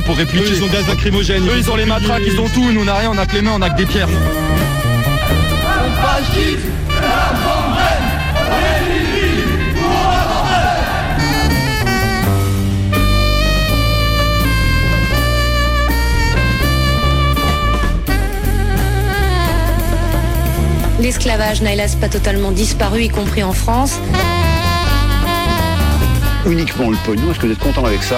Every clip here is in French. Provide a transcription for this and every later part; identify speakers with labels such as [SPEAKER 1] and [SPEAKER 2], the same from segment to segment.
[SPEAKER 1] pour répliquer.
[SPEAKER 2] Eux, ils ont gaz lacrymogène.
[SPEAKER 1] Eux, ils ont les matraques, ils ont tout. Nous, on n'a rien, on a que les mains, on a que des pierres.
[SPEAKER 3] L'esclavage n'a hélas pas totalement disparu, y compris en France.
[SPEAKER 4] Uniquement le pognon, est-ce que vous êtes content avec ça ?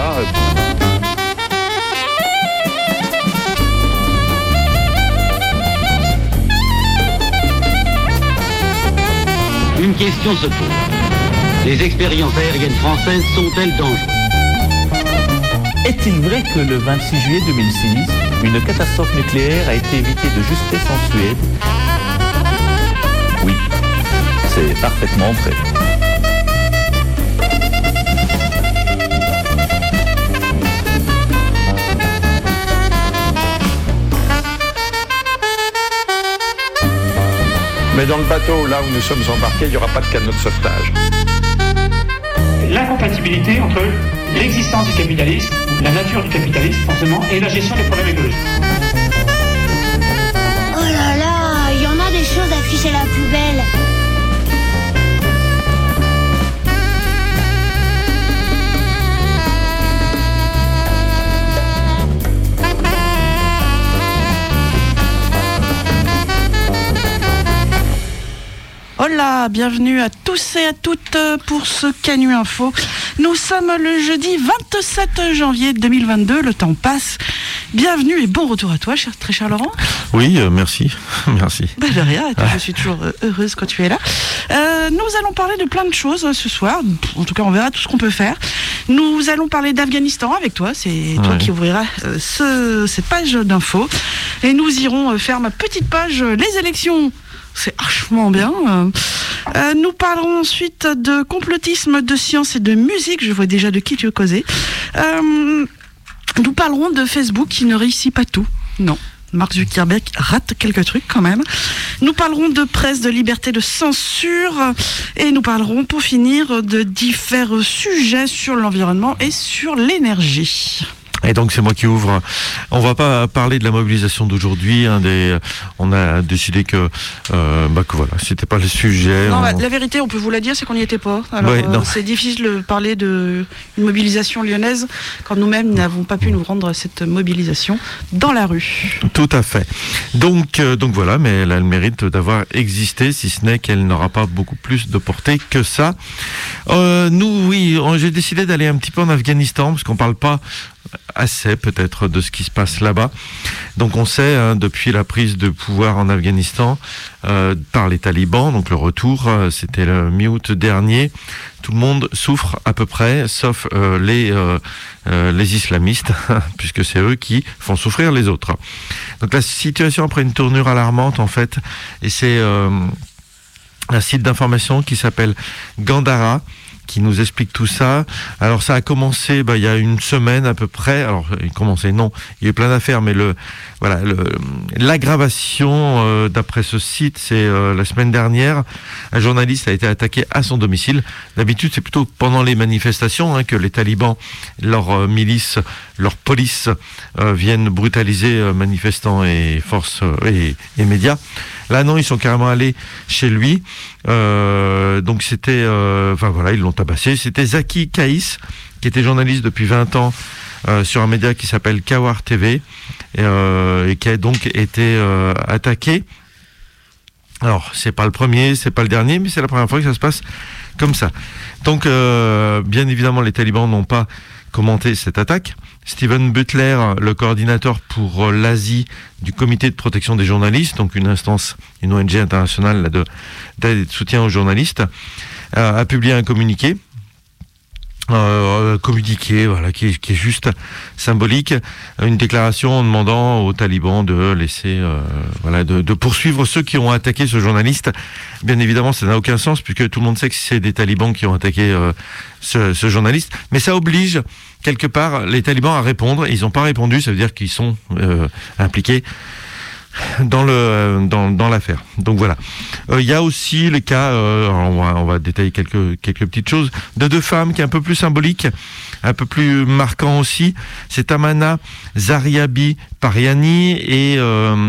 [SPEAKER 5] Une question se pose. Les expériences aériennes françaises sont-elles dangereuses ?
[SPEAKER 6] Est-il vrai que le 26 juillet 2006, une catastrophe nucléaire a été évitée de justesse en Suède ? Oui, c'est parfaitement vrai.
[SPEAKER 7] Mais dans le bateau, là où nous sommes embarqués, il n'y aura pas de canot de sauvetage.
[SPEAKER 8] L'incompatibilité entre l'existence du capitalisme, la nature du capitalisme, forcément, et la gestion des problèmes écologiques.
[SPEAKER 9] Oh là là, il y en a des choses affichées à la poubelle.
[SPEAKER 10] Hola, bienvenue à tous et à toutes pour ce Canu Info. Nous sommes le jeudi 27 janvier 2022, le temps passe. Bienvenue et bon retour à toi, très cher Laurent.
[SPEAKER 11] Oui, merci. Merci.
[SPEAKER 10] Ben de rien, je suis toujours heureuse quand tu es là. Nous allons parler de plein de choses ce soir. En tout cas, on verra tout ce qu'on peut faire. Nous allons parler d'Afghanistan avec toi. C'est toi qui ouvriras cette page d'infos. Et nous irons faire ma petite page Les élections. C'est archement bien. Nous parlerons ensuite de complotisme, de science et de musique. Je vois déjà de qui tu veux causer. Nous parlerons de Facebook qui ne réussit pas tout. Non. Mark Zuckerberg rate quelques trucs quand même. Nous parlerons de presse, de liberté, de censure. Et nous parlerons pour finir de différents sujets sur l'environnement et sur l'énergie.
[SPEAKER 11] Et donc c'est moi qui ouvre. On va pas parler de la mobilisation d'aujourd'hui. On a décidé que voilà, c'était pas le sujet.
[SPEAKER 10] Non, la vérité, on peut vous la dire, c'est qu'on n'y était pas. Alors c'est difficile de parler d'une mobilisation lyonnaise quand nous-mêmes n'avons pas pu nous rendre à cette mobilisation dans la rue.
[SPEAKER 11] Tout à fait. Donc voilà, mais elle a le mérite d'avoir existé, si ce n'est qu'elle n'aura pas beaucoup plus de portée que ça. J'ai décidé d'aller un petit peu en Afghanistan parce qu'on parle pas assez peut-être de ce qui se passe là-bas. Donc on sait, depuis la prise de pouvoir en Afghanistan par les talibans, donc le retour, c'était le mi-août dernier, tout le monde souffre à peu près, sauf les islamistes, puisque c'est eux qui font souffrir les autres. Donc la situation prend une tournure alarmante en fait, et c'est un site d'information qui s'appelle Gandhara, qui nous explique tout ça. Alors ça a commencé il y a une semaine à peu près. Alors il y a eu plein d'affaires, mais l'aggravation d'après ce site, c'est la semaine dernière, un journaliste a été attaqué à son domicile. D'habitude c'est plutôt pendant les manifestations que les talibans, leurs milices, leur police viennent brutaliser manifestants et forces et médias. Là non, ils sont carrément allés chez lui. Donc c'était, ils l'ont tabassé. C'était Zaki Kaïs, qui était journaliste depuis 20 ans sur un média qui s'appelle Kawar TV et qui a donc été attaqué. Alors c'est pas le premier, c'est pas le dernier, mais c'est la première fois que ça se passe comme ça. Donc bien évidemment les talibans n'ont pas commenté cette attaque. Steven Butler, le coordinateur pour l'Asie du comité de protection des journalistes, donc une instance, une ONG internationale d'aide et de soutien aux journalistes, a publié un communiqué. Qui est juste symbolique, une déclaration en demandant aux talibans de laisser de poursuivre ceux qui ont attaqué ce journaliste. Bien évidemment ça n'a aucun sens puisque tout le monde sait que c'est des talibans qui ont attaqué ce journaliste, mais ça oblige quelque part les talibans à répondre. Ils n'ont pas répondu, ça veut dire qu'ils sont impliqués. dans l'affaire. Donc voilà. Il y a aussi le cas, on va détailler quelques petites choses, de deux femmes qui est un peu plus symbolique, un peu plus marquant aussi. C'est Tamana Zariabi Pariani et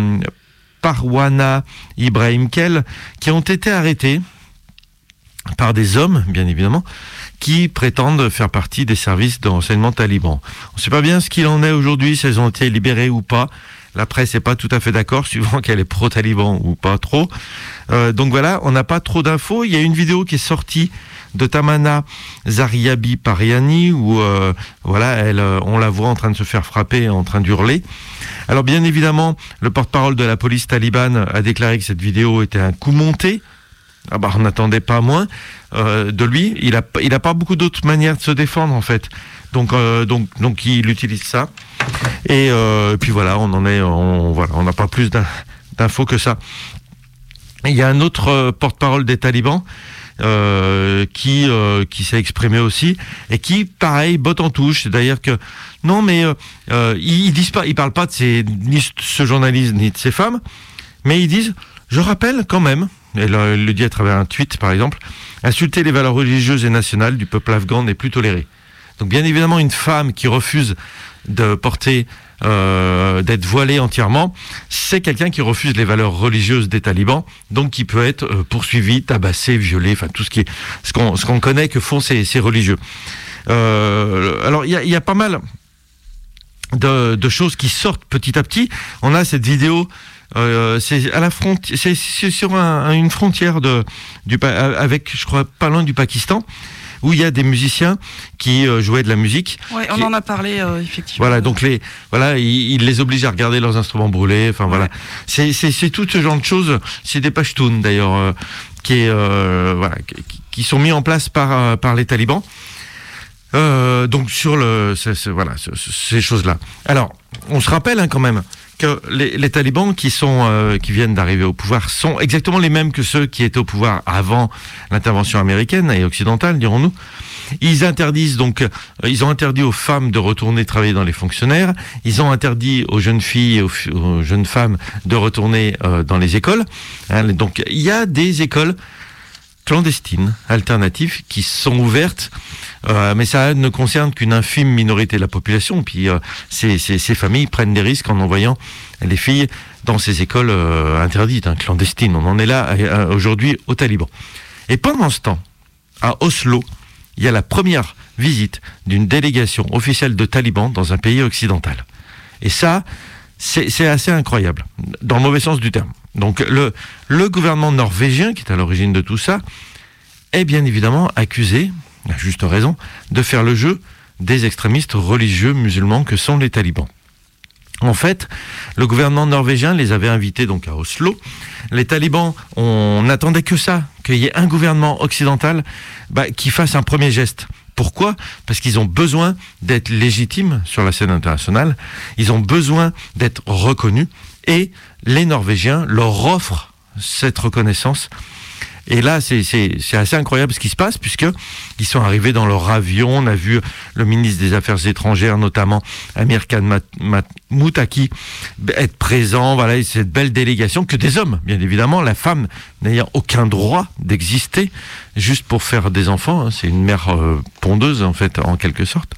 [SPEAKER 11] Parwana Ibrahim Kell qui ont été arrêtés par des hommes, bien évidemment, qui prétendent faire partie des services de renseignement talibans. On ne sait pas bien ce qu'il en est aujourd'hui, si elles ont été libérées ou pas. La presse n'est pas tout à fait d'accord, suivant qu'elle est pro-taliban ou pas trop. Donc voilà, on n'a pas trop d'infos. Il y a une vidéo qui est sortie de Tamana Zariabi Pariani où on la voit en train de se faire frapper, en train d'hurler. Alors bien évidemment, le porte-parole de la police talibane a déclaré que cette vidéo était un coup monté. On n'attendait pas moins de lui. Il a pas beaucoup d'autres manières de se défendre en fait. Donc il utilise ça. Et puis voilà, on n'a pas plus d'infos que ça. Il y a un autre porte-parole des talibans qui s'est exprimé aussi et qui, pareil, botte en touche. C'est-à-dire que non, mais ils parlent pas ni de ce journaliste ni de ces femmes, mais ils disent, je rappelle quand même. Et il le dit à travers un tweet, par exemple, insulter les valeurs religieuses et nationales du peuple afghan n'est plus toléré. Donc bien évidemment, une femme qui refuse de porter, d'être voilée entièrement, c'est quelqu'un qui refuse les valeurs religieuses des talibans, donc qui peut être poursuivi, tabassé, violé, enfin tout ce qu'on connaît que font ces religieux. Alors il y a pas mal de choses qui sortent petit à petit. On a cette vidéo. C'est à la frontière, c'est sur une frontière avec, je crois, pas loin du Pakistan, où il y a des musiciens qui jouaient de la musique.
[SPEAKER 10] Ouais, on en a parlé effectivement.
[SPEAKER 11] Voilà, donc ils les obligent à regarder leurs instruments brûlés. Enfin voilà, c'est tout ce genre de choses. C'est des pashtuns d'ailleurs qui sont mis en place par les talibans. Donc sur ces choses-là. Alors, on se rappelle quand même que les talibans qui viennent d'arriver au pouvoir sont exactement les mêmes que ceux qui étaient au pouvoir avant l'intervention américaine et occidentale, dirons-nous. Ils ont interdit aux femmes de retourner travailler dans les fonctionnaires. Ils ont interdit aux jeunes filles et aux jeunes femmes de retourner dans les écoles. Donc il y a des écoles clandestines, alternatives, qui sont ouvertes, mais ça ne concerne qu'une infime minorité de la population. Puis ces familles prennent des risques en envoyant les filles dans ces écoles interdites, clandestines. On en est là aujourd'hui aux talibans. Et pendant ce temps, à Oslo, il y a la première visite d'une délégation officielle de talibans dans un pays occidental. Et ça, c'est assez incroyable, dans le mauvais sens du terme. Donc le gouvernement norvégien, qui est à l'origine de tout ça, est bien évidemment accusé, à juste raison, de faire le jeu des extrémistes religieux musulmans que sont les talibans. En fait, le gouvernement norvégien les avait invités donc à Oslo. Les talibans, on n'attendait que ça, qu'il y ait un gouvernement occidental qui fasse un premier geste. Pourquoi ? Parce qu'ils ont besoin d'être légitimes sur la scène internationale, ils ont besoin d'être reconnus, et les Norvégiens leur offrent cette reconnaissance. Et là, c'est assez incroyable ce qui se passe, puisqu'ils sont arrivés dans leur avion. On a vu le ministre des Affaires étrangères, notamment Amir Khan Moutaki, être présent. Voilà, cette belle délégation, que des hommes, bien évidemment. La femme n'ayant aucun droit d'exister, juste pour faire des enfants. C'est une mère pondeuse, en fait, en quelque sorte.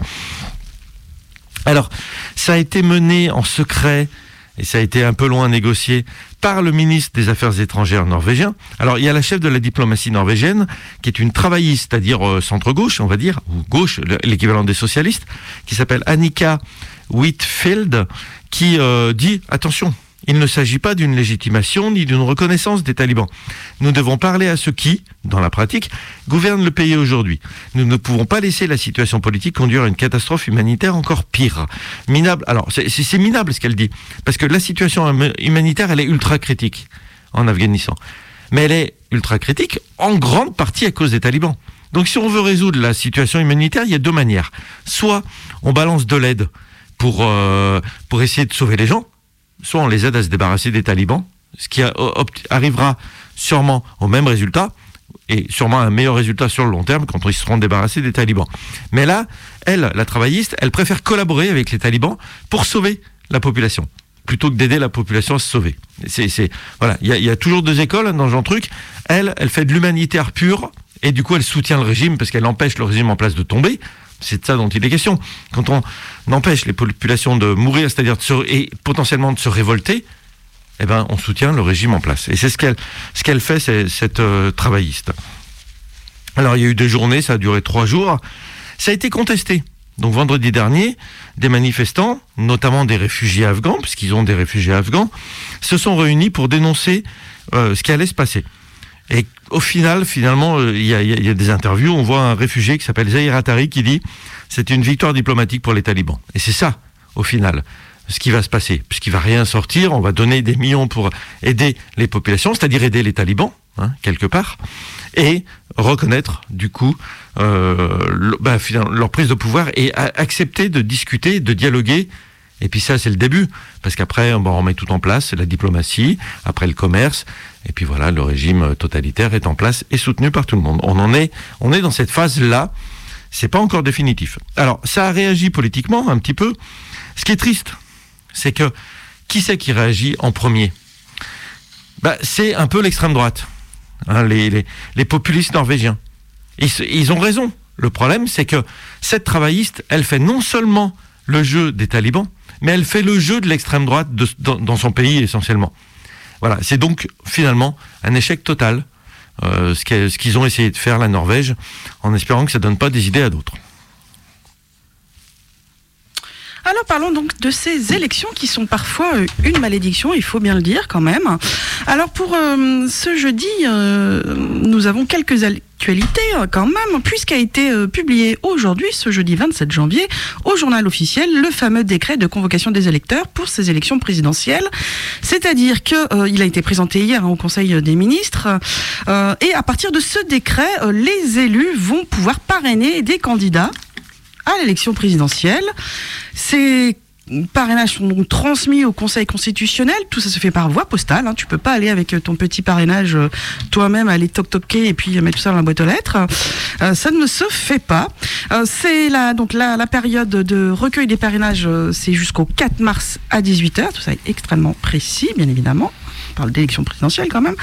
[SPEAKER 11] Alors, ça a été mené en secret, et ça a été un peu loin négocié par le ministre des Affaires étrangères norvégien. Alors, il y a la chef de la diplomatie norvégienne, qui est une travailliste, c'est-à-dire centre-gauche, on va dire, ou gauche, l'équivalent des socialistes, qui s'appelle Annika Whitfield, qui dit, attention, il ne s'agit pas d'une légitimation ni d'une reconnaissance des talibans. Nous devons parler à ceux qui, dans la pratique, gouvernent le pays aujourd'hui. Nous ne pouvons pas laisser la situation politique conduire à une catastrophe humanitaire encore pire. Minable. Alors, c'est minable ce qu'elle dit, parce que la situation humanitaire, elle est ultra critique en Afghanistan. Mais elle est ultra critique en grande partie à cause des talibans. Donc si on veut résoudre la situation humanitaire, il y a deux manières. Soit on balance de l'aide pour essayer de sauver les gens, soit on les aide à se débarrasser des talibans, ce qui arrivera sûrement au même résultat, et sûrement un meilleur résultat sur le long terme quand ils seront débarrassés des talibans. Mais là, elle, la travailliste, elle préfère collaborer avec les talibans pour sauver la population. plutôt que d'aider la population à se sauver. Voilà, il y a toujours deux écoles dans ce genre de truc. Elle fait de l'humanitaire pure, et du coup elle soutient le régime parce qu'elle empêche le régime en place de tomber. C'est de ça dont il est question. Quand on empêche les populations de mourir, c'est-à-dire et potentiellement de se révolter, eh ben on soutient le régime en place. Et c'est ce qu'elle fait, cette travailliste. Alors il y a eu des journées, ça a duré 3 jours. Ça a été contesté. Donc vendredi dernier, des manifestants, notamment des réfugiés afghans, puisqu'ils ont des réfugiés afghans, se sont réunis pour dénoncer ce qui allait se passer. Et au finalement, il y a des interviews, on voit un réfugié qui s'appelle Zahir Attari qui dit « c'est une victoire diplomatique pour les talibans ». Et c'est ça, au final, ce qui va se passer. Puisqu'il ne va rien sortir, on va donner des millions pour aider les populations, c'est-à-dire aider les talibans, quelque part, et reconnaître, du coup, leur prise de pouvoir et accepter de discuter, de dialoguer. Et puis ça, c'est le début, parce qu'après, on met tout en place, la diplomatie, après le commerce, et puis voilà, le régime totalitaire est en place et soutenu par tout le monde. On est dans cette phase-là, c'est pas encore définitif. Alors, ça a réagi politiquement un petit peu. Ce qui est triste, c'est que, qui c'est qui réagit en premier ? C'est un peu l'extrême droite, les populistes norvégiens. Ils ont raison. Le problème, c'est que cette travailliste, elle fait non seulement le jeu des talibans, mais elle fait le jeu de l'extrême droite dans son pays essentiellement. Voilà, c'est donc finalement un échec total, ce qu'ils ont essayé de faire la Norvège, en espérant que ça ne donne pas des idées à d'autres.
[SPEAKER 10] Alors parlons donc de ces élections qui sont parfois une malédiction, il faut bien le dire quand même. Alors pour ce jeudi, nous avons quelques actualités quand même, puisqu'a été publié aujourd'hui, ce jeudi 27 janvier, au journal officiel, le fameux décret de convocation des électeurs pour ces élections présidentielles. C'est-à-dire qu'il a été présenté hier au Conseil des ministres, et à partir de ce décret, les élus vont pouvoir parrainer des candidats à l'élection présidentielle. Ces parrainages sont donc transmis au Conseil constitutionnel. Tout ça se fait par voie postale. Tu peux pas aller avec ton petit parrainage toi-même, aller toc-toquer et puis mettre tout ça dans la boîte aux lettres. Ça ne se fait pas. C'est la période de recueil des parrainages, c'est jusqu'au 4 mars à 18h. Tout ça est extrêmement précis, bien évidemment. On parle d'élection présidentielle quand même.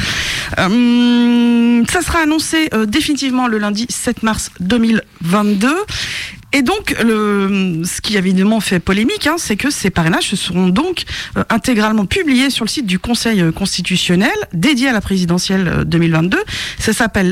[SPEAKER 10] Ça sera annoncé définitivement le lundi 7 mars 2022. Et donc, ce qui évidemment fait polémique, c'est que ces parrainages seront donc intégralement publiés sur le site du Conseil constitutionnel dédié à la présidentielle 2022. Ça s'appelle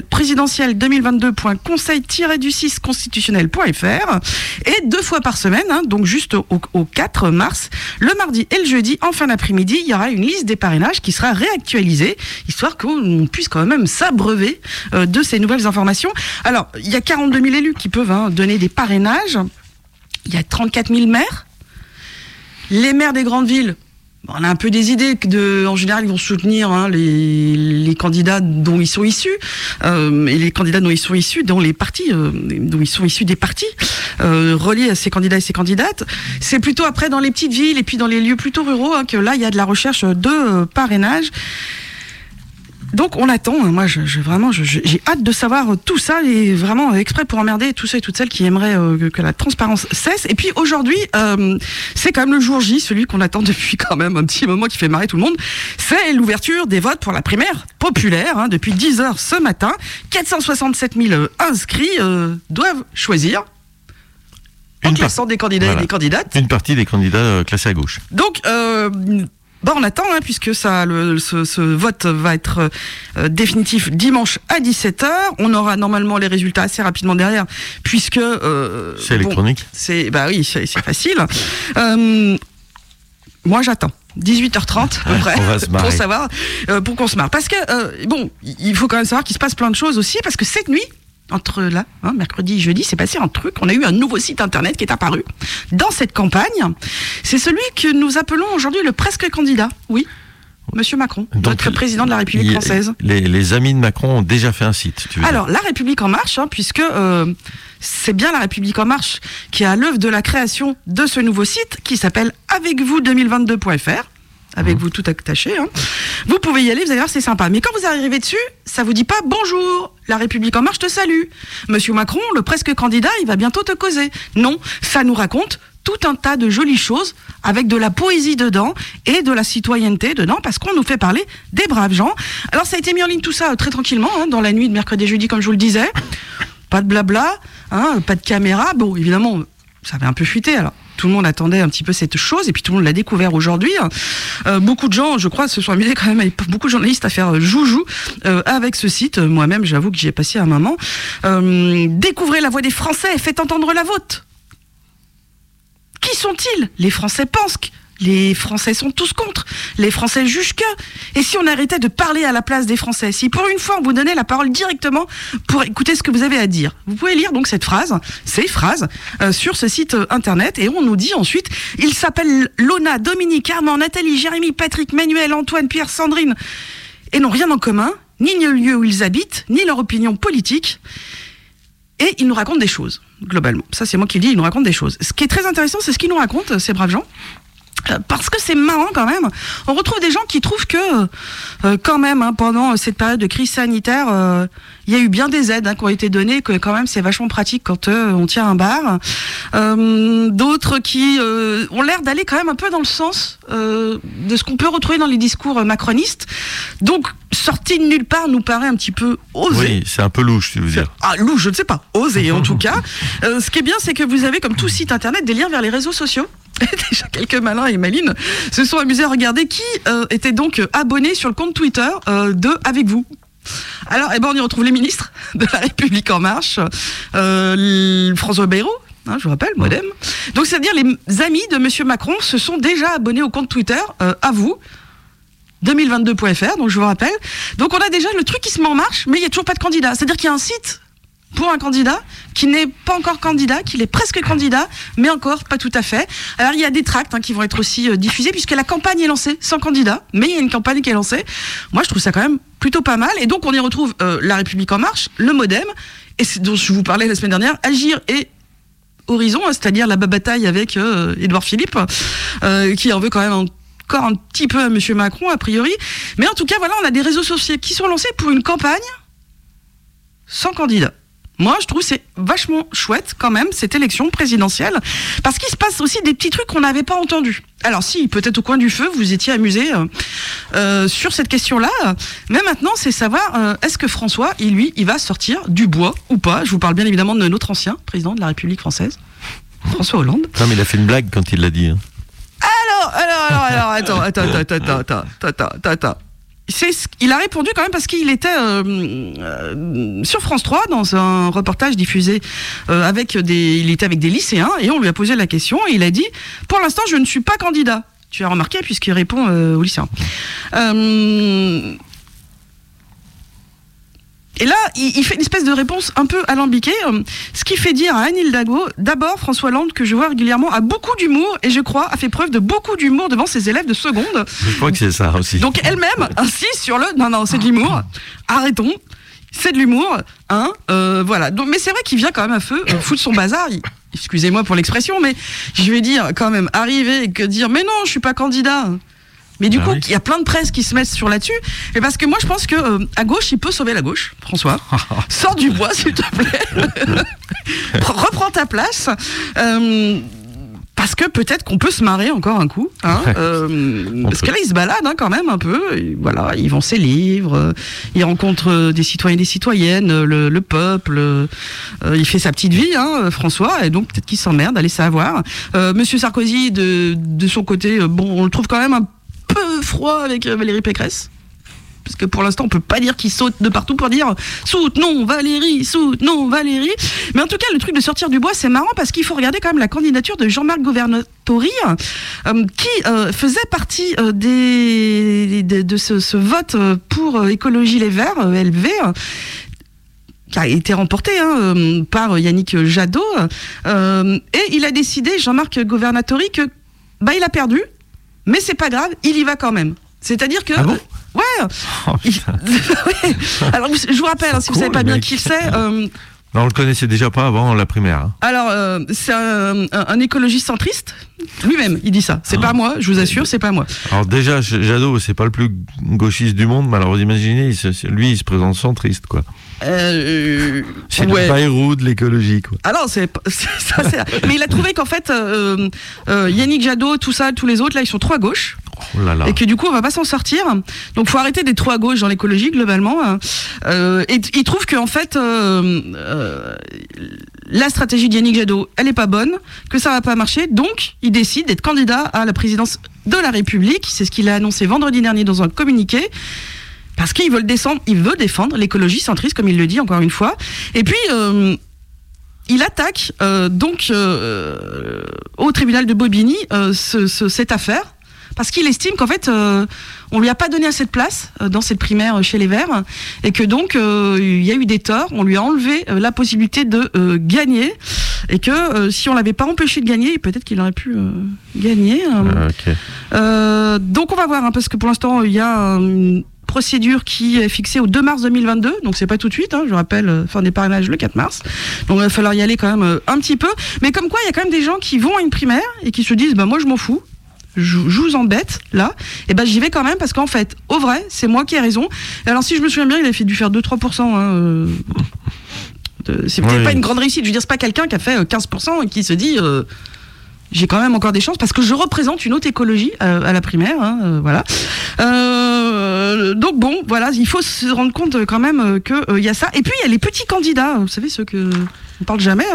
[SPEAKER 10] présidentielle2022.conseil-du6constitutionnel.fr et 2 fois par semaine, donc juste au 4 mars, le mardi et le jeudi, en fin d'après-midi, il y aura une liste des parrainages qui sera réactualisée, histoire qu'on puisse quand même s'abreuver de ces nouvelles informations. Alors, il y a 42 000 élus qui peuvent donner des parrainages. Il y a 34 000 maires. Les maires des grandes villes, on a un peu des idées en général, ils vont soutenir les candidats dont ils sont issus, et les candidats dont ils sont issus, dont ils sont issus des partis reliés à ces candidats et ces candidates. C'est plutôt après dans les petites villes et puis dans les lieux plutôt ruraux que là il y a de la recherche de parrainage. Donc on attend, moi j'ai hâte de savoir tout ça, et vraiment exprès pour emmerder tous ceux et toutes celles qui aimeraient que la transparence cesse. Et puis aujourd'hui, c'est quand même le jour J, celui qu'on attend depuis quand même un petit moment, qui fait marrer tout le monde. C'est l'ouverture des votes pour la primaire populaire, depuis 10h ce matin. 467 000 inscrits doivent choisir en classant des candidats et des candidates.
[SPEAKER 11] Une partie des candidats classés à gauche.
[SPEAKER 10] Donc on attend, puisque ce vote va être définitif dimanche à 17h. On aura normalement les résultats assez rapidement derrière, puisque
[SPEAKER 11] c'est électronique.
[SPEAKER 10] C'est facile. Moi, j'attends 18h30 à peu près pour savoir, pour qu'on se marre. Parce que il faut quand même savoir qu'il se passe plein de choses aussi, parce que cette nuit, entre là, mercredi et jeudi, c'est passé un truc. On a eu un nouveau site internet qui est apparu dans cette campagne. C'est celui que nous appelons aujourd'hui le presque candidat. Oui, Monsieur Macron, donc, notre président de la République française.
[SPEAKER 11] Les amis de Macron ont déjà fait un site.
[SPEAKER 10] Alors, La République En Marche, puisque c'est bien La République En Marche qui est à l'œuvre de la création de ce nouveau site qui s'appelle avecvous2022.fr. avec vous tout attaché. Hein. Vous pouvez y aller, vous allez voir, c'est sympa. Mais quand vous arrivez dessus, ça vous dit pas « Bonjour, La République En Marche te salue. Monsieur Macron, le presque candidat, il va bientôt te causer. » Non, ça nous raconte tout un tas de jolies choses avec de la poésie dedans et de la citoyenneté dedans parce qu'on nous fait parler des braves gens. Alors ça a été mis en ligne tout ça très tranquillement hein, dans la nuit de mercredi et jeudi comme je vous le disais. Pas de blabla, hein, pas de caméra. Bon, évidemment, ça avait un peu fuité alors. Tout le monde attendait un petit peu cette chose et puis tout le monde l'a découvert aujourd'hui. Beaucoup de gens, je crois, se sont amusés quand même, avec beaucoup de journalistes à faire joujou avec ce site. Moi-même, j'avoue que j'y ai passé un moment. Découvrez la voix des Français et faites entendre la vôtre. Qui sont-ils ? Les Français pensent que les Français sont tous contre. Les Français jugent que. Et si on arrêtait de parler à la place des Français ? Si pour une fois on vous donnait la parole directement pour écouter ce que vous avez à dire. Vous pouvez lire donc ces phrases sur ce site internet et on nous dit ensuite ils s'appellent Lona, Dominique, Armand, Nathalie, Jérémy, Patrick, Manuel, Antoine, Pierre, Sandrine et n'ont rien en commun, ni le lieu où ils habitent, ni leur opinion politique. Et ils nous racontent des choses, globalement. Ça, c'est moi qui le dis, ils nous racontent des choses. Ce qui est très intéressant, c'est ce qu'ils nous racontent, ces braves gens. Parce que c'est marrant quand même. On retrouve des gens qui trouvent que, quand même, hein, pendant cette période de crise sanitaire, il y a eu bien des aides qui ont été données, que quand même c'est vachement pratique quand on tient un bar. D'autres qui ont l'air d'aller quand même un peu dans le sens de ce qu'on peut retrouver dans les discours macronistes. Donc, sorti de nulle part nous paraît un petit peu osé.
[SPEAKER 11] Oui, c'est un peu louche, tu veux dire.
[SPEAKER 10] Ah, louche, je ne sais pas. Osé, en tout cas. Ce qui est bien, c'est que vous avez, comme tout site internet, des liens vers les réseaux sociaux. Déjà, quelques malins et malines se sont amusés à regarder qui était donc abonné sur le compte Twitter de Avec vous. Alors, on y retrouve les ministres de La République En Marche, François Bayrou, hein, je vous rappelle, Modem. Donc, c'est-à-dire les amis de Monsieur Macron se sont déjà abonnés au compte Twitter à vous. 2022.fr, donc je vous rappelle. Donc on a déjà le truc qui se met en marche, mais il n'y a toujours pas de candidat. C'est-à-dire qu'il y a un site pour un candidat qui n'est pas encore candidat, qui est presque candidat, mais encore pas tout à fait. Alors il y a des tracts qui vont être aussi diffusés, puisque la campagne est lancée sans candidat, mais il y a une campagne qui est lancée. Moi je trouve ça quand même plutôt pas mal. Et donc on y retrouve La République En Marche, le Modem, et c'est dont je vous parlais la semaine dernière, Agir et Horizon, c'est-à-dire la bataille avec Édouard Philippe, qui en veut quand même encore un petit peu à Monsieur Macron, a priori. Mais en tout cas, voilà, on a des réseaux sociaux qui sont lancés pour une campagne sans candidat. Moi, je trouve que c'est vachement chouette, quand même, cette élection présidentielle, parce qu'il se passe aussi des petits trucs qu'on n'avait pas entendus. Alors si, peut-être au coin du feu, vous étiez amusés sur cette question-là, mais maintenant, c'est savoir, est-ce que François, il va sortir du bois ou pas ? Je vous parle bien évidemment de notre ancien président de la République française, François Hollande.
[SPEAKER 11] Non, mais il a fait une blague quand il l'a dit. Hein.
[SPEAKER 10] Alors, attends. Il a répondu quand même parce qu'il était sur France 3 dans un reportage diffusé il était avec des lycéens et on lui a posé la question et il a dit « Pour l'instant, je ne suis pas candidat ». Tu as remarqué puisqu'il répond aux lycéens. Et là, il fait une espèce de réponse un peu alambiquée, ce qui fait dire à Anne Hidalgo, d'abord, François Hollande, que je vois régulièrement, a beaucoup d'humour, et je crois, a fait preuve de beaucoup d'humour devant ses élèves de seconde.
[SPEAKER 11] Je crois que c'est ça aussi.
[SPEAKER 10] Donc elle-même insiste sur le, non, c'est de l'humour, arrêtons, c'est de l'humour, hein, voilà. Donc, mais c'est vrai qu'il vient quand même à feu, foutre son bazar, excusez-moi pour l'expression, mais je vais dire, quand même, arriver et dire, mais non, je suis pas candidat. Mais du coup, il y a plein de presse qui se mettent sur là-dessus. Et parce que moi, je pense que à gauche, il peut sauver la gauche. François, sors du bois, s'il te plaît. Reprends ta place. Parce que peut-être qu'on peut se marrer encore un coup. Hein, parce que là, il se balade quand même un peu. Et voilà, il vend ses livres. Il rencontre des citoyens et des citoyennes, le peuple. Il fait sa petite vie, hein, François. Et donc, peut-être qu'il s'emmerde, allez savoir. Monsieur Sarkozy, de son côté, on le trouve quand même un peu froid avec Valérie Pécresse, parce que pour l'instant on peut pas dire qu'il saute de partout pour dire soutenons Valérie, mais en tout cas le truc de sortir du bois c'est marrant parce qu'il faut regarder quand même la candidature de Jean-Marc Governatori qui faisait partie de ce vote pour Écologie Les Verts, LV, qui a été remporté par Yannick Jadot, et il a décidé, Jean-Marc Governatori, que il a perdu, mais c'est pas grave, il y va quand même. C'est-à-dire que...
[SPEAKER 11] Ah bon ?
[SPEAKER 10] Ouais. Ouais. Alors, je vous rappelle, si vous savez pas bien qui c'est,
[SPEAKER 11] Non, on le connaissait déjà pas avant la primaire. Hein.
[SPEAKER 10] Alors, c'est un écologiste centriste. Lui-même, il dit ça. C'est pas moi, je vous assure, c'est pas moi.
[SPEAKER 11] Alors déjà, Jadot, c'est pas le plus gauchiste du monde, mais alors vous imaginez, lui, il se présente centriste, quoi. C'est le Bayrou de l'écologie, quoi.
[SPEAKER 10] Ah non, mais il a trouvé qu'en fait, Yannick Jadot, tout ça, tous les autres, là, ils sont trop à gauche.
[SPEAKER 11] Oh là là.
[SPEAKER 10] Et que du coup, on va pas s'en sortir. Donc, faut arrêter d'être trop à gauche dans l'écologie, globalement. Et il trouve qu'en fait, la stratégie de Yannick Jadot, elle est pas bonne, que ça va pas marcher. Donc, il décide d'être candidat à la présidence de la République. C'est ce qu'il a annoncé vendredi dernier dans un communiqué. Parce qu'il veut défendre l'écologie centriste, comme il le dit encore une fois. Et puis, il attaque au tribunal de Bobigny cette affaire. Parce qu'il estime qu'en fait, on lui a pas donné assez de place dans cette primaire chez les Verts, et que donc il y a eu des torts. On lui a enlevé la possibilité de gagner, et que si on l'avait pas empêché de gagner, peut-être qu'il aurait pu gagner.
[SPEAKER 11] Okay.
[SPEAKER 10] Donc on va voir, parce que pour l'instant il y a une procédure qui est fixée au 2 mars 2022, donc c'est pas tout de suite, je rappelle, fin des parrainages le 4 mars, donc il va falloir y aller quand même un petit peu, mais comme quoi il y a quand même des gens qui vont à une primaire et qui se disent moi je m'en fous, je vous embête là, et j'y vais quand même, parce qu'en fait au vrai c'est moi qui ai raison. Et alors si je me souviens bien, il a dû faire 2-3%, c'est peut-être pas une grande réussite, je veux dire, c'est pas quelqu'un qui a fait 15% et qui se dit j'ai quand même encore des chances parce que je représente une autre écologie à la primaire, voilà. Donc bon, voilà, il faut se rendre compte quand même que y a ça. Et puis il y a les petits candidats, vous savez, ceux que on parle jamais.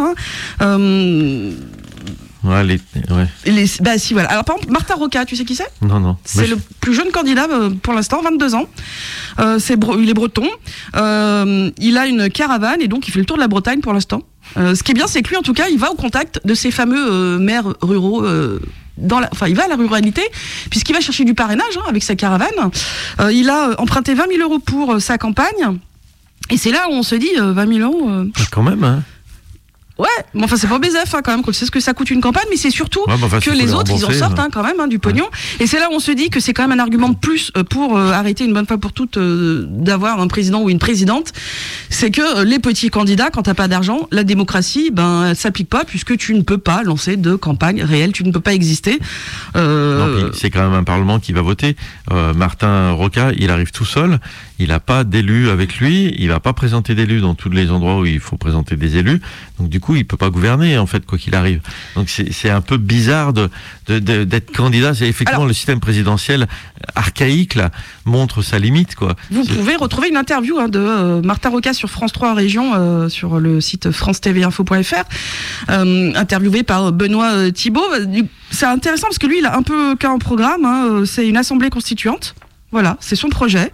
[SPEAKER 10] Si, voilà. Alors par exemple, Martin Roca, tu sais qui c'est ?
[SPEAKER 11] Non.
[SPEAKER 10] C'est le plus jeune candidat pour l'instant, 22 ans. Il est breton. Il a une caravane et donc il fait le tour de la Bretagne pour l'instant. Ce qui est bien, c'est que lui, en tout cas, il va au contact de ces fameux maires ruraux. Il va à la ruralité, puisqu'il va chercher du parrainage avec sa caravane. Il a emprunté 20 000 euros pour sa campagne. Et c'est là où on se dit 20 000 euros.
[SPEAKER 11] Quand même, hein.
[SPEAKER 10] Ouais, mais enfin c'est pas BZF quand même, c'est ce que ça coûte une campagne, mais c'est surtout que les autres ils en sortent quand même du pognon. Et c'est là où on se dit que c'est quand même un argument de plus pour arrêter une bonne fois pour toutes d'avoir un président ou une présidente. C'est que les petits candidats, quand t'as pas d'argent, la démocratie, elle s'applique pas, puisque tu ne peux pas lancer de campagne réelle, tu ne peux pas exister.
[SPEAKER 11] Non, c'est quand même un parlement qui va voter. Martin Roca, il arrive tout seul, il n'a pas d'élus avec lui, il va pas présenter d'élus dans tous les endroits où il faut présenter des élus. Donc du coup, il peut pas gouverner en fait, quoi qu'il arrive. Donc c'est un peu bizarre d'être candidat. C'est effectivement le système présidentiel archaïque là montre sa limite, quoi.
[SPEAKER 10] Vous pouvez retrouver une interview de Martin Roca sur France 3 Région sur le site france-tv-info.fr, interviewé par Benoît Thibault. C'est intéressant parce que lui, il a un peu qu'un programme. C'est une assemblée constituante. Voilà, c'est son projet.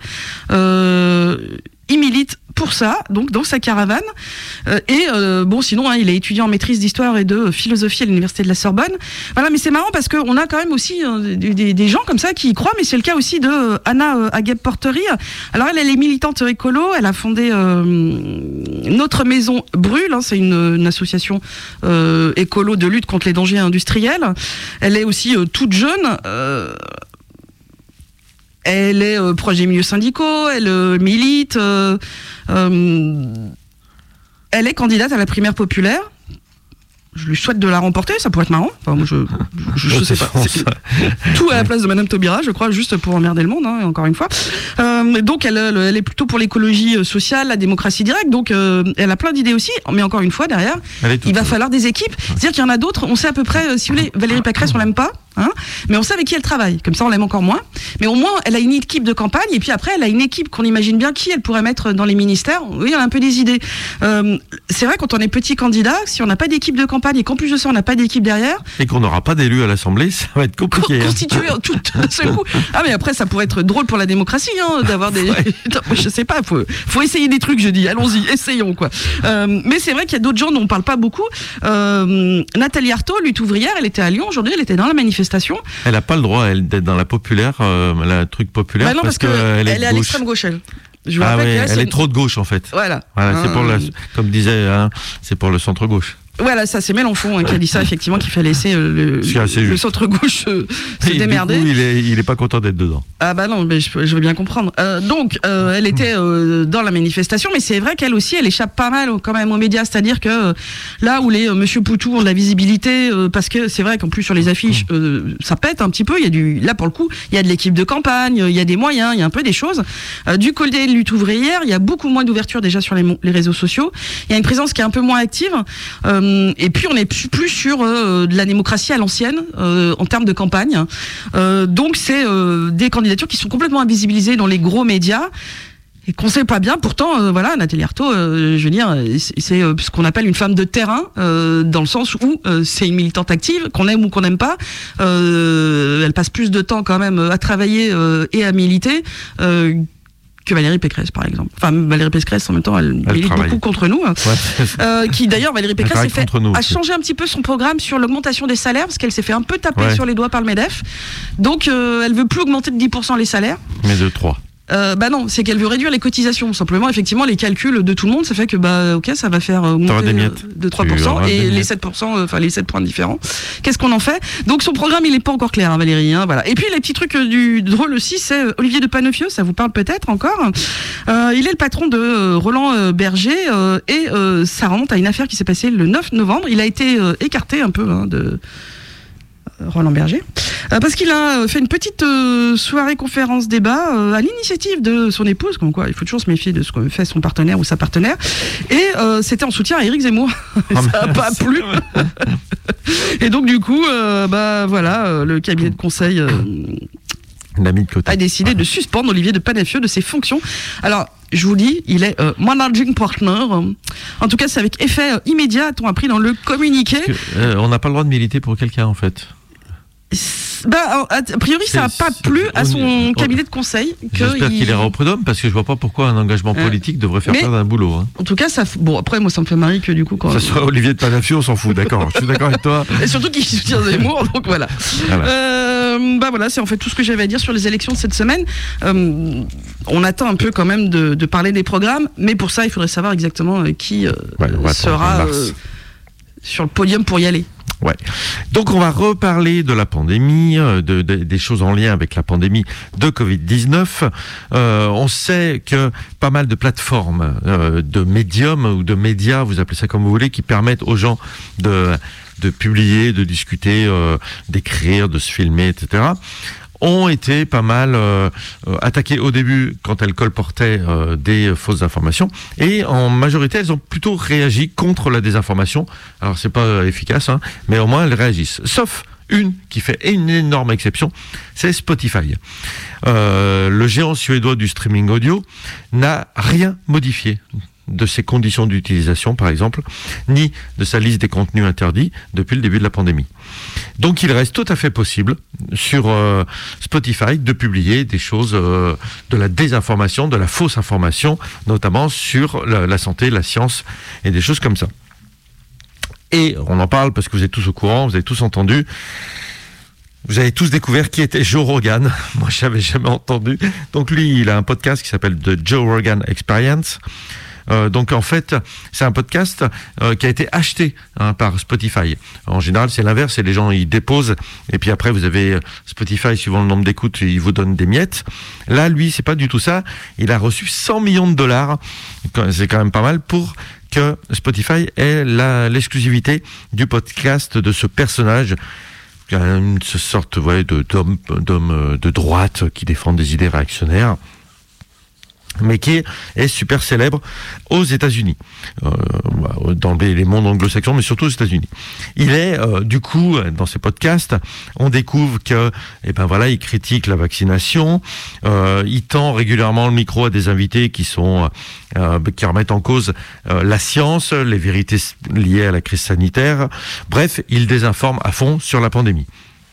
[SPEAKER 10] Il milite pour ça, donc dans sa caravane. Sinon, il est étudiant en maîtrise d'histoire et de philosophie à l'université de la Sorbonne. Voilà, mais c'est marrant parce qu'on a quand même aussi des gens comme ça qui y croient, mais c'est le cas aussi de Anna Agueb-Portery. Alors elle est militante écolo, elle a fondé Notre Maison Brûle, c'est une association écolo de lutte contre les dangers industriels. Elle est aussi toute jeune. Elle est proche des milieux syndicaux, elle milite, elle est candidate à la primaire populaire. Je lui souhaite de la remporter, ça pourrait être marrant. Enfin, moi, je sais pas. Tout à la place de Madame Taubira, je crois, juste pour emmerder le monde, encore une fois. Donc, elle est plutôt pour l'écologie sociale, la démocratie directe. Donc, elle a plein d'idées aussi. Mais encore une fois, derrière, il va falloir des équipes. C'est-à-dire qu'il y en a d'autres. On sait à peu près, si vous voulez, Valérie Pécresse, on l'aime pas. Mais on sait avec qui elle travaille. Comme ça, on l'aime encore moins. Mais au moins, elle a une équipe de campagne. Et puis après, elle a une équipe qu'on imagine bien qui elle pourrait mettre dans les ministères. Oui, elle a un peu des idées. C'est vrai, quand on est petit candidat, si on n'a pas d'équipe de campagne et qu'en plus de ça, on n'a pas d'équipe derrière.
[SPEAKER 11] Et qu'on n'aura pas d'élus à l'Assemblée, ça va être compliqué.
[SPEAKER 10] Constitué tout d'un seul coup. Mais après, ça pourrait être drôle pour la démocratie, d'avoir des. Ouais. Je sais pas, faut essayer des trucs, je dis. Allons-y, essayons, quoi. Mais c'est vrai qu'il y a d'autres gens dont on parle pas beaucoup. Nathalie Arthaud, lutte ouvrière, elle était à Lyon. Aujourd'hui, elle était dans la manifestation.
[SPEAKER 11] Elle n'a pas le droit, d'être dans la populaire, la truc populaire.
[SPEAKER 10] Non, parce qu'elle est à l'extrême gauche, elle.
[SPEAKER 11] Elle est trop de gauche, en fait.
[SPEAKER 10] Voilà.
[SPEAKER 11] C'est pour comme disait, c'est pour le centre-gauche.
[SPEAKER 10] Voilà, ça c'est Mélenchon qui a dit ça, effectivement, qu'il fallait laisser le centre-gauche se démerder.
[SPEAKER 11] Du coup, il est pas content d'être dedans.
[SPEAKER 10] Ah bah non, mais je veux bien comprendre. Donc, elle était dans la manifestation, mais c'est vrai qu'elle aussi, elle échappe pas mal quand même aux médias. C'est-à-dire que là où les Monsieur Poutou ont de la visibilité, parce que c'est vrai qu'en plus sur les affiches, ça pète un petit peu. Là pour le coup, il y a de l'équipe de campagne, il y a des moyens, il y a un peu des choses. Du côté de lutte ouvrière, il y a beaucoup moins d'ouverture déjà sur les réseaux sociaux. Il y a une présence qui est un peu moins active. Et puis on est plus sur de la démocratie à l'ancienne en termes de campagne. Donc c'est des candidatures qui sont complètement invisibilisées dans les gros médias et qu'on sait pas bien. Pourtant, voilà, Nathalie Arthaud, je veux dire, c'est ce qu'on appelle une femme de terrain, dans le sens où c'est une militante active, qu'on aime ou qu'on n'aime pas. Elle passe plus de temps quand même à travailler et à militer. Que Valérie Pécresse, par exemple. Enfin, Valérie Pécresse, en même temps, elle milite beaucoup contre nous. Ouais. Qui, d'ailleurs, Valérie Pécresse a changé un petit peu son programme sur l'augmentation des salaires, parce qu'elle s'est fait un peu taper sur les doigts par le MEDEF. Donc, elle veut plus augmenter de 10% les salaires.
[SPEAKER 11] Mais de 3.
[SPEAKER 10] Bah non, c'est qu'elle veut réduire les cotisations. Simplement, effectivement, les calculs de tout le monde, ça fait que, ok, ça va faire augmenter de 3% et les 7%, enfin, les 7 points différents. Qu'est-ce qu'on en fait? Donc, son programme, il est pas encore clair, hein, Valérie, voilà. Et puis, les petits trucs du drôle aussi, c'est Olivier de Panofieux, ça vous parle peut-être encore. Il est le patron de Roland Berger, et ça remonte à une affaire qui s'est passée le 9 novembre. Il a été écarté un peu, de Roland Berger, parce qu'il a fait une petite soirée conférence débat à l'initiative de son épouse, comme quoi il faut toujours se méfier de ce que fait son partenaire ou sa partenaire, et c'était en soutien à Éric Zemmour. Ça n'a pas plu. Et donc du coup, voilà, le cabinet de conseil a décidé de suspendre Olivier de Panofieux de ses fonctions. Alors, je vous dis, il est managing partner. En tout cas, c'est avec effet immédiat, a-t-on appris dans le communiqué.
[SPEAKER 11] On n'a pas le droit de militer pour quelqu'un, en fait.
[SPEAKER 10] A priori, ça n'a pas plu à son cabinet de conseil.
[SPEAKER 11] J'espère qu'il ira au prud'homme, parce que je vois pas pourquoi un engagement politique devrait faire perdre un boulot. Hein.
[SPEAKER 10] En tout cas, bon, après, moi, ça me fait marrer que du coup, quand
[SPEAKER 11] ça soit Olivier de Panofieux, on s'en fout, d'accord. Je suis d'accord avec toi.
[SPEAKER 10] Et surtout qu'il soutient Zemmour, donc voilà. Voilà, c'est en fait tout ce que j'avais à dire sur les élections de cette semaine. On attend un peu quand même de parler des programmes, mais pour ça, il faudrait savoir exactement qui sera sur le podium pour y aller.
[SPEAKER 11] Ouais. Donc on va reparler de la pandémie, des choses en lien avec la pandémie de Covid-19. On sait que pas mal de plateformes de médiums ou de médias, vous appelez ça comme vous voulez, qui permettent aux gens de publier, de discuter, d'écrire, de se filmer, etc., ont été pas mal attaquées au début quand elles colportaient des fausses informations, et en majorité elles ont plutôt réagi contre la désinformation. Alors c'est pas efficace, mais au moins elles réagissent, sauf une qui fait une énorme exception, c'est Spotify. Le géant suédois du streaming audio n'a rien modifié de ses conditions d'utilisation, par exemple, ni de sa liste des contenus interdits depuis le début de la pandémie. Donc il reste tout à fait possible sur Spotify de publier des choses, de la désinformation, de la fausse information, notamment sur la santé, la science et des choses comme ça. Et on en parle parce que vous êtes tous au courant, vous avez tous entendu. Vous avez tous découvert qui était Joe Rogan. Moi, je n'avais jamais entendu. Donc lui, il a un podcast qui s'appelle The Joe Rogan Experience. Donc en fait, c'est un podcast qui a été acheté par Spotify. En général, c'est l'inverse, c'est les gens ils déposent et puis après vous avez Spotify, suivant le nombre d'écoutes, il vous donne des miettes. Là, lui, c'est pas du tout ça. Il a reçu $100 millions. C'est quand même pas mal pour que Spotify ait l'exclusivité du podcast de ce personnage. Une sorte d'homme de droite qui défend des idées réactionnaires, mais qui est super célèbre aux États-Unis, dans les mondes anglo-saxons, mais surtout aux États-Unis. Il est, du coup, dans ses podcasts, on découvre que, il critique la vaccination, il tend régulièrement le micro à des invités qui remettent en cause la science, les vérités liées à la crise sanitaire. Bref, il désinforme à fond sur la pandémie.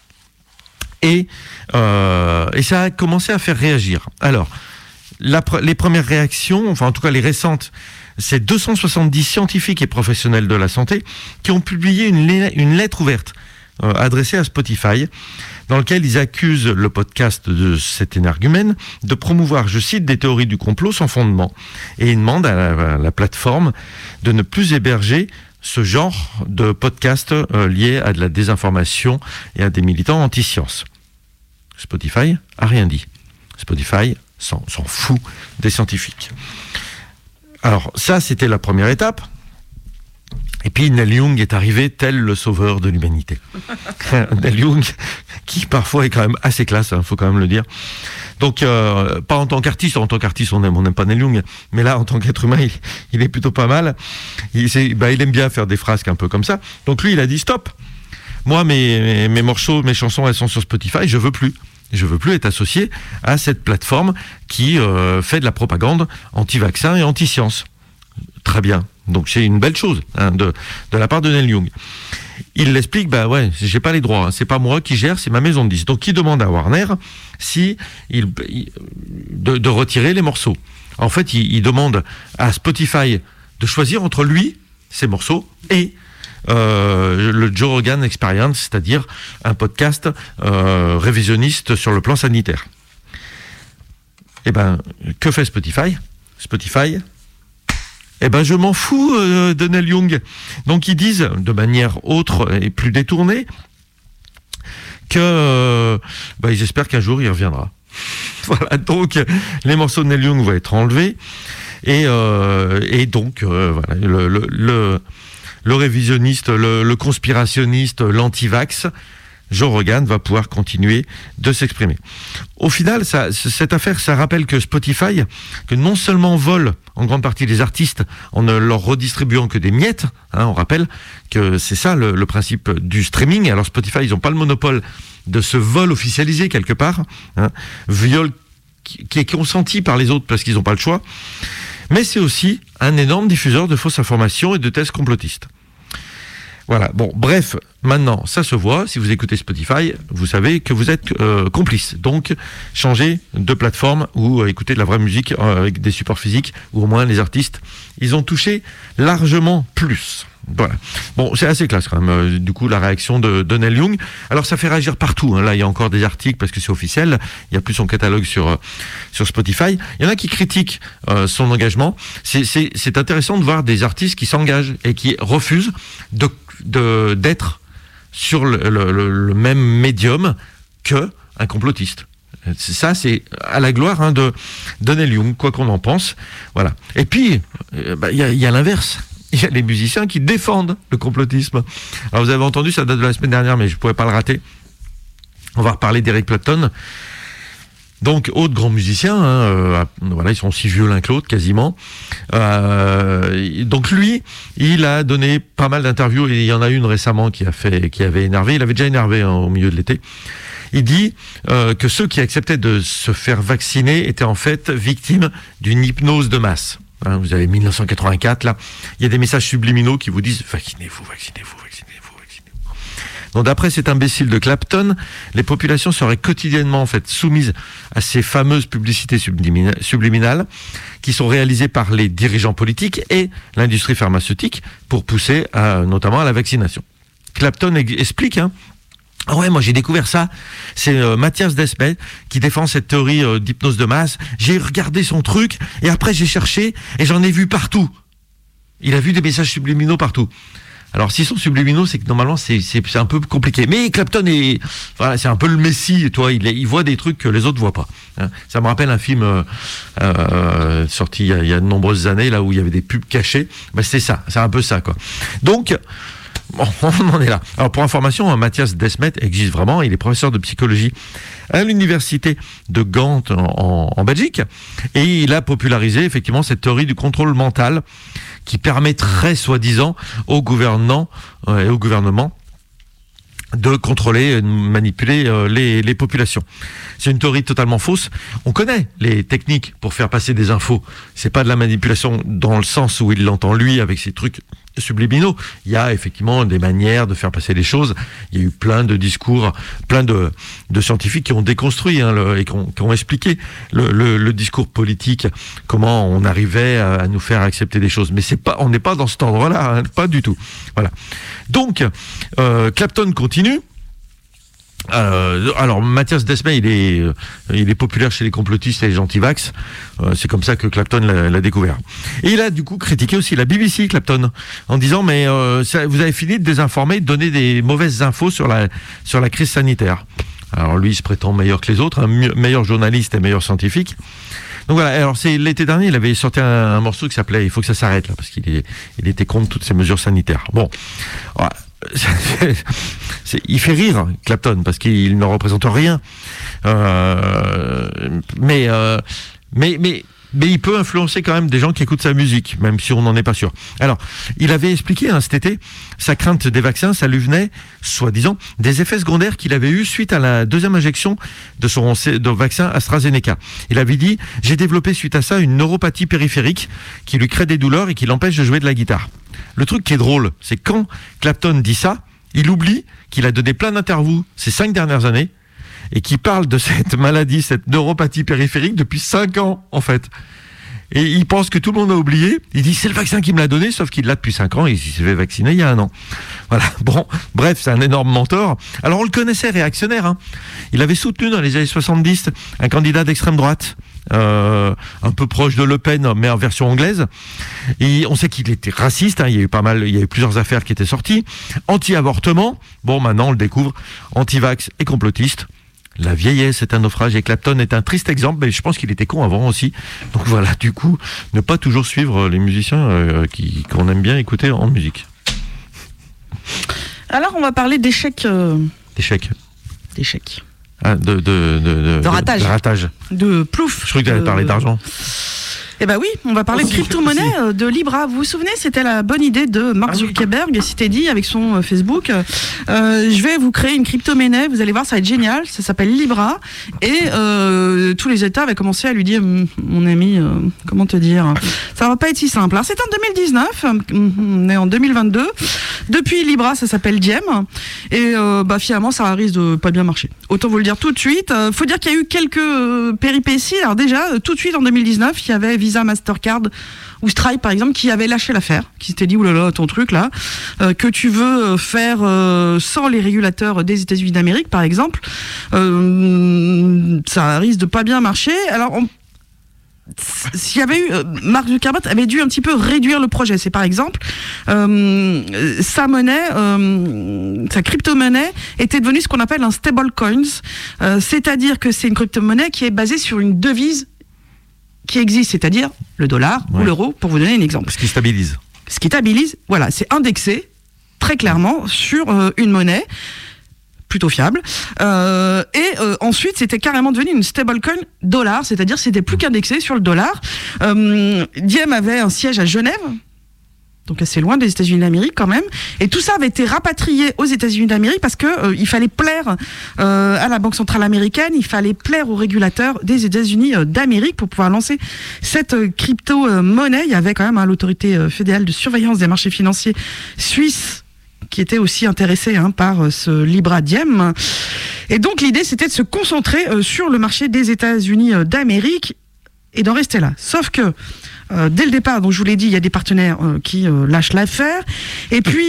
[SPEAKER 11] Et ça a commencé à faire réagir. Alors, les premières réactions, enfin en tout cas les récentes, c'est 270 scientifiques et professionnels de la santé qui ont publié une lettre ouverte adressée à Spotify, dans laquelle ils accusent le podcast de cet énergumène de promouvoir, je cite, des théories du complot sans fondement. Et ils demandent à la plateforme de ne plus héberger ce genre de podcast lié à de la désinformation et à des militants anti-sciences. Spotify a rien dit. Spotify s'en fout des scientifiques. Alors ça, c'était la première étape. Et puis Neil Young est arrivé tel le sauveur de l'humanité. Neil Young, qui parfois est quand même assez classe, faut quand même le dire. Donc, pas en tant qu'artiste on n'aime pas Neil Young, mais là, en tant qu'être humain, il est plutôt pas mal. Il aime bien faire des frasques un peu comme ça. Donc lui, il a dit stop. Moi, mes morceaux, mes chansons, elles sont sur Spotify, je veux plus être associé à cette plateforme qui fait de la propagande anti-vaccin et anti-science. Très bien. Donc c'est une belle chose de la part de Neil Young. Il l'explique, j'ai pas les droits, c'est pas moi qui gère, c'est ma maison de disques. Donc il demande à Warner de retirer les morceaux. En fait, il demande à Spotify de choisir entre lui, ses morceaux, et le Joe Rogan Experience, c'est-à-dire un podcast révisionniste sur le plan sanitaire. Que fait Spotify ? Je m'en fous de Neil Young. Donc ils disent, de manière autre et plus détournée, que ils espèrent qu'un jour il reviendra. Voilà, donc les morceaux de Neil Young vont être enlevés et donc voilà, le révisionniste, le conspirationniste, l'anti-vax, Joe Rogan va pouvoir continuer de s'exprimer. Au final, cette affaire, ça rappelle que Spotify, que non seulement vole en grande partie les artistes en ne leur redistribuant que des miettes, on rappelle que c'est ça le principe du streaming. Alors Spotify, ils n'ont pas le monopole de ce vol officialisé quelque part, viol qui est consenti par les autres parce qu'ils n'ont pas le choix, mais c'est aussi un énorme diffuseur de fausses informations et de thèses complotistes. Voilà, bon, bref, maintenant, ça se voit, si vous écoutez Spotify, vous savez que vous êtes complice. Donc, changez de plateforme ou écoutez de la vraie musique avec des supports physiques, ou au moins les artistes, ils ont touché largement plus. Voilà. Bon, c'est assez classe quand même, du coup, la réaction de Neil Young. Alors, ça fait réagir partout, Là, il y a encore des articles parce que c'est officiel. Il n'y a plus son catalogue sur Spotify. Il y en a qui critiquent son engagement. C'est intéressant de voir des artistes qui s'engagent et qui refusent d'être sur le même médium qu'un complotiste. Ça, c'est à la gloire de Neil Young, quoi qu'on en pense. Voilà. Et puis, il y a l'inverse. Il y a les musiciens qui défendent le complotisme. Alors vous avez entendu, ça date de la semaine dernière, mais je ne pouvais pas le rater. On va reparler d'Eric Clapton. Donc, autre grand musicien, voilà, ils sont aussi vieux l'un que l'autre, quasiment. Donc lui, il a donné pas mal d'interviews, et il y en a une récemment qui avait énervé. Il avait déjà énervé au milieu de l'été. Il dit que ceux qui acceptaient de se faire vacciner étaient en fait victimes d'une hypnose de masse. Vous avez 1984, là, il y a des messages subliminaux qui vous disent « Vaccinez-vous, vaccinez-vous, vaccinez-vous, vaccinez-vous ». Donc d'après cet imbécile de Clapton, les populations seraient quotidiennement en fait soumises à ces fameuses publicités subliminales qui sont réalisées par les dirigeants politiques et l'industrie pharmaceutique pour pousser notamment à la vaccination. Clapton explique, ah ouais, moi j'ai découvert ça, c'est Mathias Desmet qui défend cette théorie d'hypnose de masse. J'ai regardé son truc et après j'ai cherché et j'en ai vu partout. Il a vu des messages subliminaux partout. Alors s'ils sont subliminaux, c'est que normalement c'est un peu compliqué. Mais Clapton c'est un peu le messie, toi, il voit des trucs que les autres voient pas. Ça me rappelle un film sorti il y a de nombreuses années, là où il y avait des pubs cachées. C'est ça, c'est un peu ça, quoi. Donc bon, on en est là. Alors pour information, Mathias Desmet existe vraiment. Il est professeur de psychologie à l'université de Gand en Belgique, et il a popularisé effectivement cette théorie du contrôle mental qui permettrait soi-disant aux gouvernants et au gouvernement de contrôler et de manipuler les populations. C'est une théorie totalement fausse. On connaît les techniques pour faire passer des infos. C'est pas de la manipulation dans le sens où il l'entend lui avec ses trucs subliminaux. Il y a effectivement des manières de faire passer les choses. Il y a eu plein de discours, plein de scientifiques qui ont déconstruit et qui ont expliqué le discours politique, comment on arrivait à nous faire accepter des choses. Mais on n'est pas dans cet ordre-là, pas du tout. Voilà. Donc, Clapton continue Alors Mathias Desmet, il est populaire chez les complotistes et les anti-vax. C'est comme ça que Clapton l'a découvert. Et il a du coup critiqué aussi la BBC, Clapton, en disant mais vous avez fini de désinformer, de donner des mauvaises infos sur la crise sanitaire. Alors lui, il se prétend meilleur que les autres, meilleur journaliste et meilleur scientifique. Donc voilà. Alors c'est l'été dernier, il avait sorti un morceau qui s'appelait "Il faut que ça s'arrête" là, parce qu'il était contre toutes ces mesures sanitaires. Bon. Voilà. Il fait rire Clapton parce qu'il ne représente rien, mais il peut influencer quand même des gens qui écoutent sa musique, même si on n'en est pas sûr. Alors, il avait expliqué cet été sa crainte des vaccins, ça lui venait, soi-disant, des effets secondaires qu'il avait eu suite à la deuxième injection de vaccin AstraZeneca. Il avait dit « J'ai développé suite à ça une neuropathie périphérique qui lui crée des douleurs et qui l'empêche de jouer de la guitare ». Le truc qui est drôle, c'est quand Clapton dit ça, il oublie qu'il a donné plein d'interviews ces 5 dernières années et qu'il parle de cette maladie, cette neuropathie périphérique depuis 5 ans, en fait. Et il pense que tout le monde a oublié. Il dit, c'est le vaccin qui me l'a donné, sauf qu'il l'a depuis 5 ans et il s'est fait vacciner il y a 1 an. Voilà. Bon, bref, c'est un énorme menteur. Alors, on le connaissait réactionnaire, hein. Il avait soutenu dans les années 70 un candidat d'extrême droite, un peu proche de Le Pen, mais en version anglaise. Et on sait qu'il était raciste, hein. Il y a eu plusieurs affaires qui étaient sorties. Anti-avortement. Bon, maintenant, on le découvre. Anti-vax et complotiste. La vieillesse est un naufrage et Clapton est un triste exemple, mais je pense qu'il était con avant aussi. Donc voilà, du coup, ne pas toujours suivre les musiciens qu'on aime bien écouter en musique.
[SPEAKER 10] Alors, on va parler d'échecs.
[SPEAKER 11] D'échecs. Ah,
[SPEAKER 10] de ratage.
[SPEAKER 11] De ratage.
[SPEAKER 10] De plouf.
[SPEAKER 11] Je croyais que tu allais parler d'argent.
[SPEAKER 10] Eh ben oui, on va parler de crypto-monnaie, de Libra. Vous vous souvenez, c'était la bonne idée de Mark Zuckerberg, s'était dit avec son Facebook, je vais vous créer une crypto-monnaie, vous allez voir, ça va être génial, ça s'appelle Libra. Et tous les États avaient commencé à lui dire, mon ami, comment te dire, ça va pas être si simple. Alors c'est en 2019, on est en 2022. Depuis Libra, ça s'appelle Diem. Et finalement, ça risque de pas bien marcher. Autant vous le dire tout de suite. Faut dire qu'il y a eu quelques péripéties. Alors déjà, tout de suite en 2019, il y avait Visa, Mastercard ou Stripe par exemple qui avait lâché l'affaire, qui s'était dit oulala ton truc là que tu veux faire sans les régulateurs des États-Unis d'Amérique par exemple, ça risque de pas bien marcher. Alors s'il y avait eu Mark Zuckerberg avait dû un petit peu réduire le projet. C'est par exemple sa monnaie, sa crypto-monnaie était devenue ce qu'on appelle un stablecoins, c'est-à-dire que c'est une crypto-monnaie qui est basée sur une devise qui existe, c'est-à-dire le dollar ou l'euro, pour vous donner un exemple.
[SPEAKER 11] Ce qui stabilise.
[SPEAKER 10] Voilà, c'est indexé très clairement sur une monnaie plutôt fiable. Ensuite, c'était carrément devenu une stablecoin dollar, c'est-à-dire c'était plus qu'indexé sur le dollar. Diem avait un siège à Genève, donc assez loin des États-Unis d'Amérique quand même, et tout ça avait été rapatrié aux États-Unis d'Amérique parce que il fallait plaire à la Banque centrale américaine, il fallait plaire aux régulateurs des États-Unis d'Amérique pour pouvoir lancer cette crypto-monnaie. Il y avait quand même l'autorité fédérale de surveillance des marchés financiers suisse qui était aussi intéressée par ce Libra Diem. Et donc l'idée c'était de se concentrer sur le marché des États-Unis d'Amérique et d'en rester là. Sauf que dès le départ, donc je vous l'ai dit, il y a des partenaires qui lâchent l'affaire. Et puis,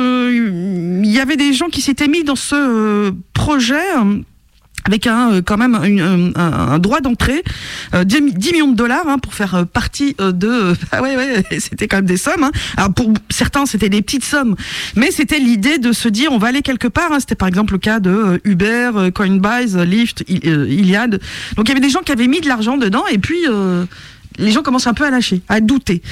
[SPEAKER 10] il y avait des gens qui s'étaient mis dans ce projet avec quand même un droit d'entrée, 10 millions de dollars pour faire partie de... c'était quand même des sommes. Alors pour certains, c'était des petites sommes, mais c'était l'idée de se dire, on va aller quelque part. C'était par exemple le cas de Uber, Coinbase, Lyft, Iliad. Donc il y avait des gens qui avaient mis de l'argent dedans, et puis... les gens commencent un peu à lâcher, à douter.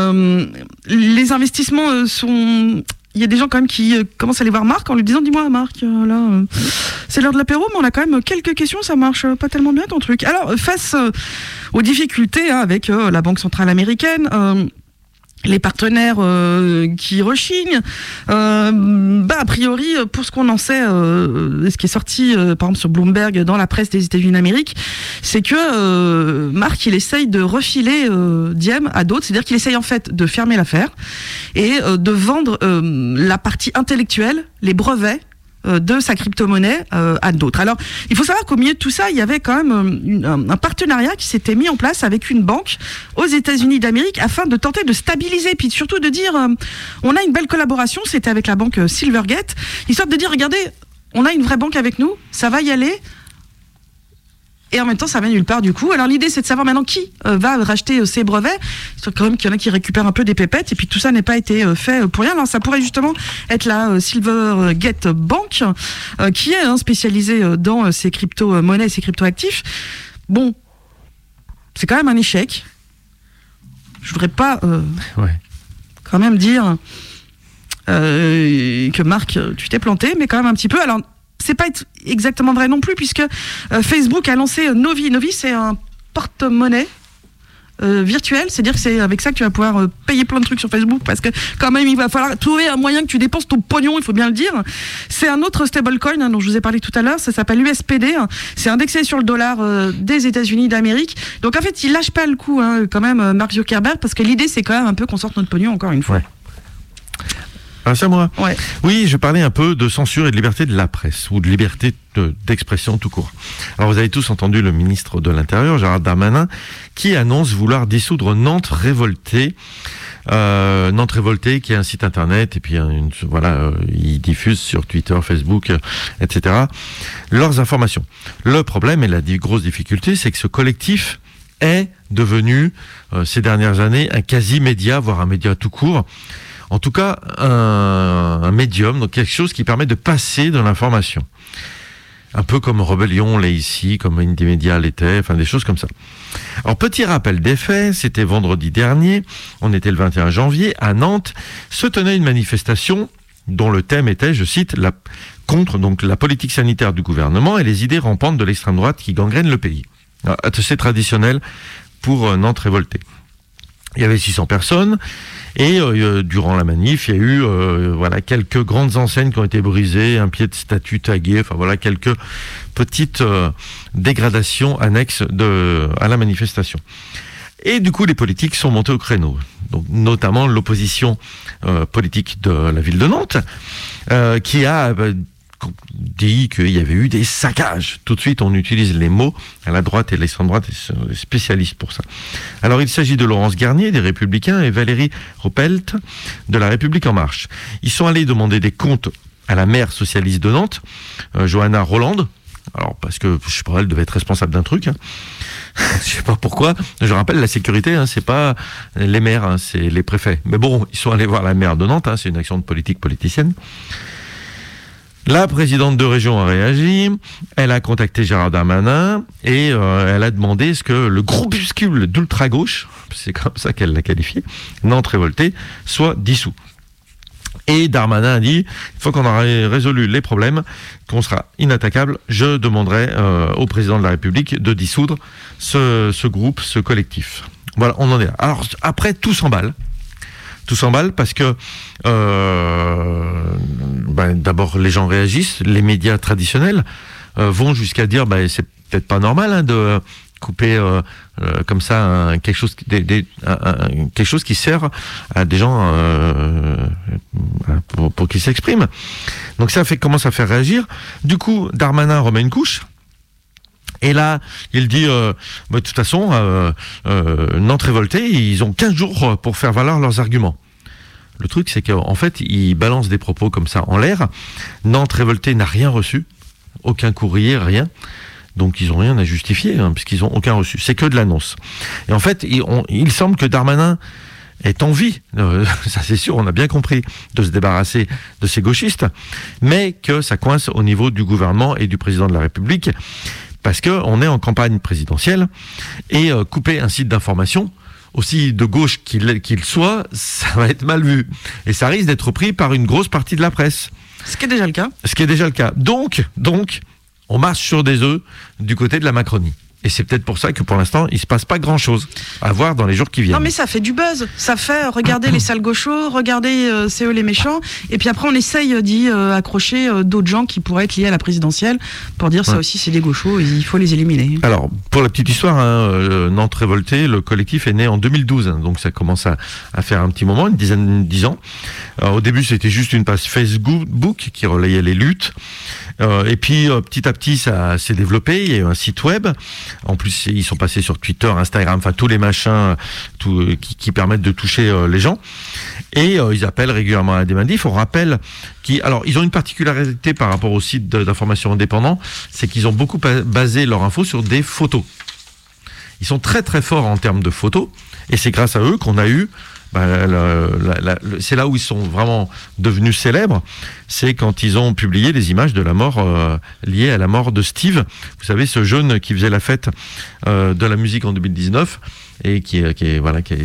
[SPEAKER 10] Les investissements sont... Il y a des gens quand même qui commencent à aller voir Marc en lui disant, dis-moi Marc, c'est l'heure de l'apéro, mais on a quand même quelques questions, ça marche pas tellement bien ton truc. Alors, face aux difficultés avec la Banque centrale américaine, les partenaires qui rechignent, a priori, pour ce qu'on en sait, ce qui est sorti par exemple sur Bloomberg dans la presse des États-Unis d'Amérique, c'est que Marc il essaye de refiler Diem à d'autres, c'est-à-dire qu'il essaye en fait de fermer l'affaire et de vendre la partie intellectuelle, les brevets de sa crypto-monnaie à d'autres. Alors, il faut savoir qu'au milieu de tout ça, il y avait quand même un partenariat qui s'était mis en place avec une banque aux États-Unis d'Amérique afin de tenter de stabiliser, puis surtout de dire on a une belle collaboration, c'était avec la banque Silvergate, histoire de dire regardez, on a une vraie banque avec nous, ça va y aller. Et en même temps, ça va nulle part du coup. Alors l'idée, c'est de savoir maintenant qui va racheter ces brevets. C'est quand même qu'il y en a qui récupèrent un peu des pépettes et puis tout ça n'a pas été fait pour rien. Alors ça pourrait justement être la Silvergate Bank qui est spécialisée dans ces crypto-monnaies, ces crypto-actifs. Bon, c'est quand même un échec. Je voudrais pas quand même dire que Marc, tu t'es planté, mais quand même un petit peu. Alors c'est pas exactement vrai non plus, puisque Facebook a lancé Novi. Novi, c'est un porte-monnaie virtuel, c'est-à-dire que c'est avec ça que tu vas pouvoir payer plein de trucs sur Facebook, parce que quand même, il va falloir trouver un moyen que tu dépenses ton pognon, il faut bien le dire. C'est un autre stablecoin dont je vous ai parlé tout à l'heure, ça s'appelle USPD, c'est indexé sur le dollar des États-Unis d'Amérique. Donc en fait, il lâche pas le coup, quand même, Mark Zuckerberg, parce que l'idée, c'est quand même un peu qu'on sorte notre pognon encore une fois.
[SPEAKER 11] Ouais. Ah, c'est à moi.
[SPEAKER 10] Ouais.
[SPEAKER 11] Oui, je parlais un peu de censure et de liberté de la presse, ou de liberté d'expression tout court. Alors vous avez tous entendu le ministre de l'Intérieur, Gérald Darmanin, qui annonce vouloir dissoudre Nantes Révoltée. Nantes Révoltée, qui est un site internet, et puis ils diffusent sur Twitter, Facebook, etc. leurs informations. Le problème et la grosse difficulté, c'est que ce collectif est devenu, ces dernières années, un quasi-média, voire un média tout court. En tout cas, un médium, donc quelque chose qui permet de passer de l'information. Un peu comme Rebellion l'est ici, comme Indymedia l'était, enfin des choses comme ça. Alors, petit rappel des faits, c'était vendredi dernier, on était le 21 janvier, à Nantes, se tenait une manifestation dont le thème était, je cite, contre donc la politique sanitaire du gouvernement et les idées rampantes de l'extrême droite qui gangrènent le pays. Alors, c'est traditionnel pour Nantes Révoltée. Il y avait 600 personnes et durant la manif, il y a eu quelques grandes enseignes qui ont été brisées, un pied de statue tagué, quelques petites dégradations annexes à la manifestation. Et du coup, les politiques sont montés au créneau. Donc, notamment l'opposition politique de la ville de Nantes, qui a dit qu'il y avait eu des saccages. Tout de suite, on utilise les mots à la droite et l'extrême droite, ils sont des spécialistes pour ça. Alors, il s'agit de Laurence Garnier, des Républicains, et Valérie Ruppelt, de La République En Marche. Ils sont allés demander des comptes à la maire socialiste de Nantes, Johanna Roland. Alors, parce que, je sais pas, elle devait être responsable d'un truc. Je sais pas pourquoi. Je rappelle, la sécurité, c'est pas les maires, c'est les préfets. Mais bon, ils sont allés voir la maire de Nantes, c'est une action de politique politicienne. La présidente de région a réagi, elle a contacté Gérald Darmanin et elle a demandé ce que le groupuscule d'ultra-gauche, c'est comme ça qu'elle l'a qualifié, Nantes Révoltée, soit dissous. Et Darmanin a dit, il faut qu'on ait résolu les problèmes, qu'on sera inattaquable, je demanderai au président de la République de dissoudre ce groupe, ce collectif. Voilà, on en est là. Alors après, tout s'emballe. Tout s'emballe parce que d'abord les gens réagissent, les médias traditionnels vont jusqu'à dire c'est peut-être pas normal de couper comme ça quelque chose qui sert à des gens pour qu'ils s'expriment. Donc ça commence à faire réagir. Du coup, Darmanin remet une couche. Et là, il dit, de toute façon, Nantes Révoltée, ils ont 15 jours pour faire valoir leurs arguments. Le truc, c'est qu'en fait, ils balancent des propos comme ça en l'air. Nantes Révoltée n'a rien reçu, aucun courrier, rien. Donc, ils n'ont rien à justifier, puisqu'ils n'ont aucun reçu. C'est que de l'annonce. Et en fait, il semble que Darmanin ait envie, ça c'est sûr, on a bien compris, de se débarrasser de ces gauchistes, mais que ça coince au niveau du gouvernement et du président de la République, parce qu'on est en campagne présidentielle, et couper un site d'information, aussi de gauche qu'il soit, ça va être mal vu. Et ça risque d'être pris par une grosse partie de la presse.
[SPEAKER 10] Ce qui est déjà le cas.
[SPEAKER 11] Donc, on marche sur des œufs du côté de la Macronie. Et c'est peut-être pour ça que pour l'instant, il ne se passe pas grand-chose à voir dans les jours qui viennent.
[SPEAKER 10] Non mais ça fait du buzz, ça fait regarder les sales gauchos, regarder c'est eux les méchants, et puis après on essaye d'y accrocher d'autres gens qui pourraient être liés à la présidentielle pour dire ça aussi c'est des gauchos, il faut les éliminer. Alors
[SPEAKER 11] pour la petite histoire, Nantes Révoltée, le collectif est né en 2012, donc ça commence à faire un petit moment, une dizaine, 10 ans. Alors, au début c'était juste une page Facebook qui relayait les luttes. Et puis petit à petit, ça s'est développé. Il y a eu un site web. En plus, ils sont passés sur Twitter, Instagram, enfin tous les machins qui permettent de toucher les gens. Et ils appellent régulièrement à des manifs. On rappelle alors ils ont une particularité par rapport aux sites d'information indépendants, c'est qu'ils ont beaucoup basé leur info sur des photos. Ils sont très très forts en termes de photos, et c'est grâce à eux qu'on a eu c'est là où ils sont vraiment devenus célèbres, c'est quand ils ont publié les images de la mort liées à la mort de Steve. Vous savez, ce jeune qui faisait la fête de la musique en 2019 et qui est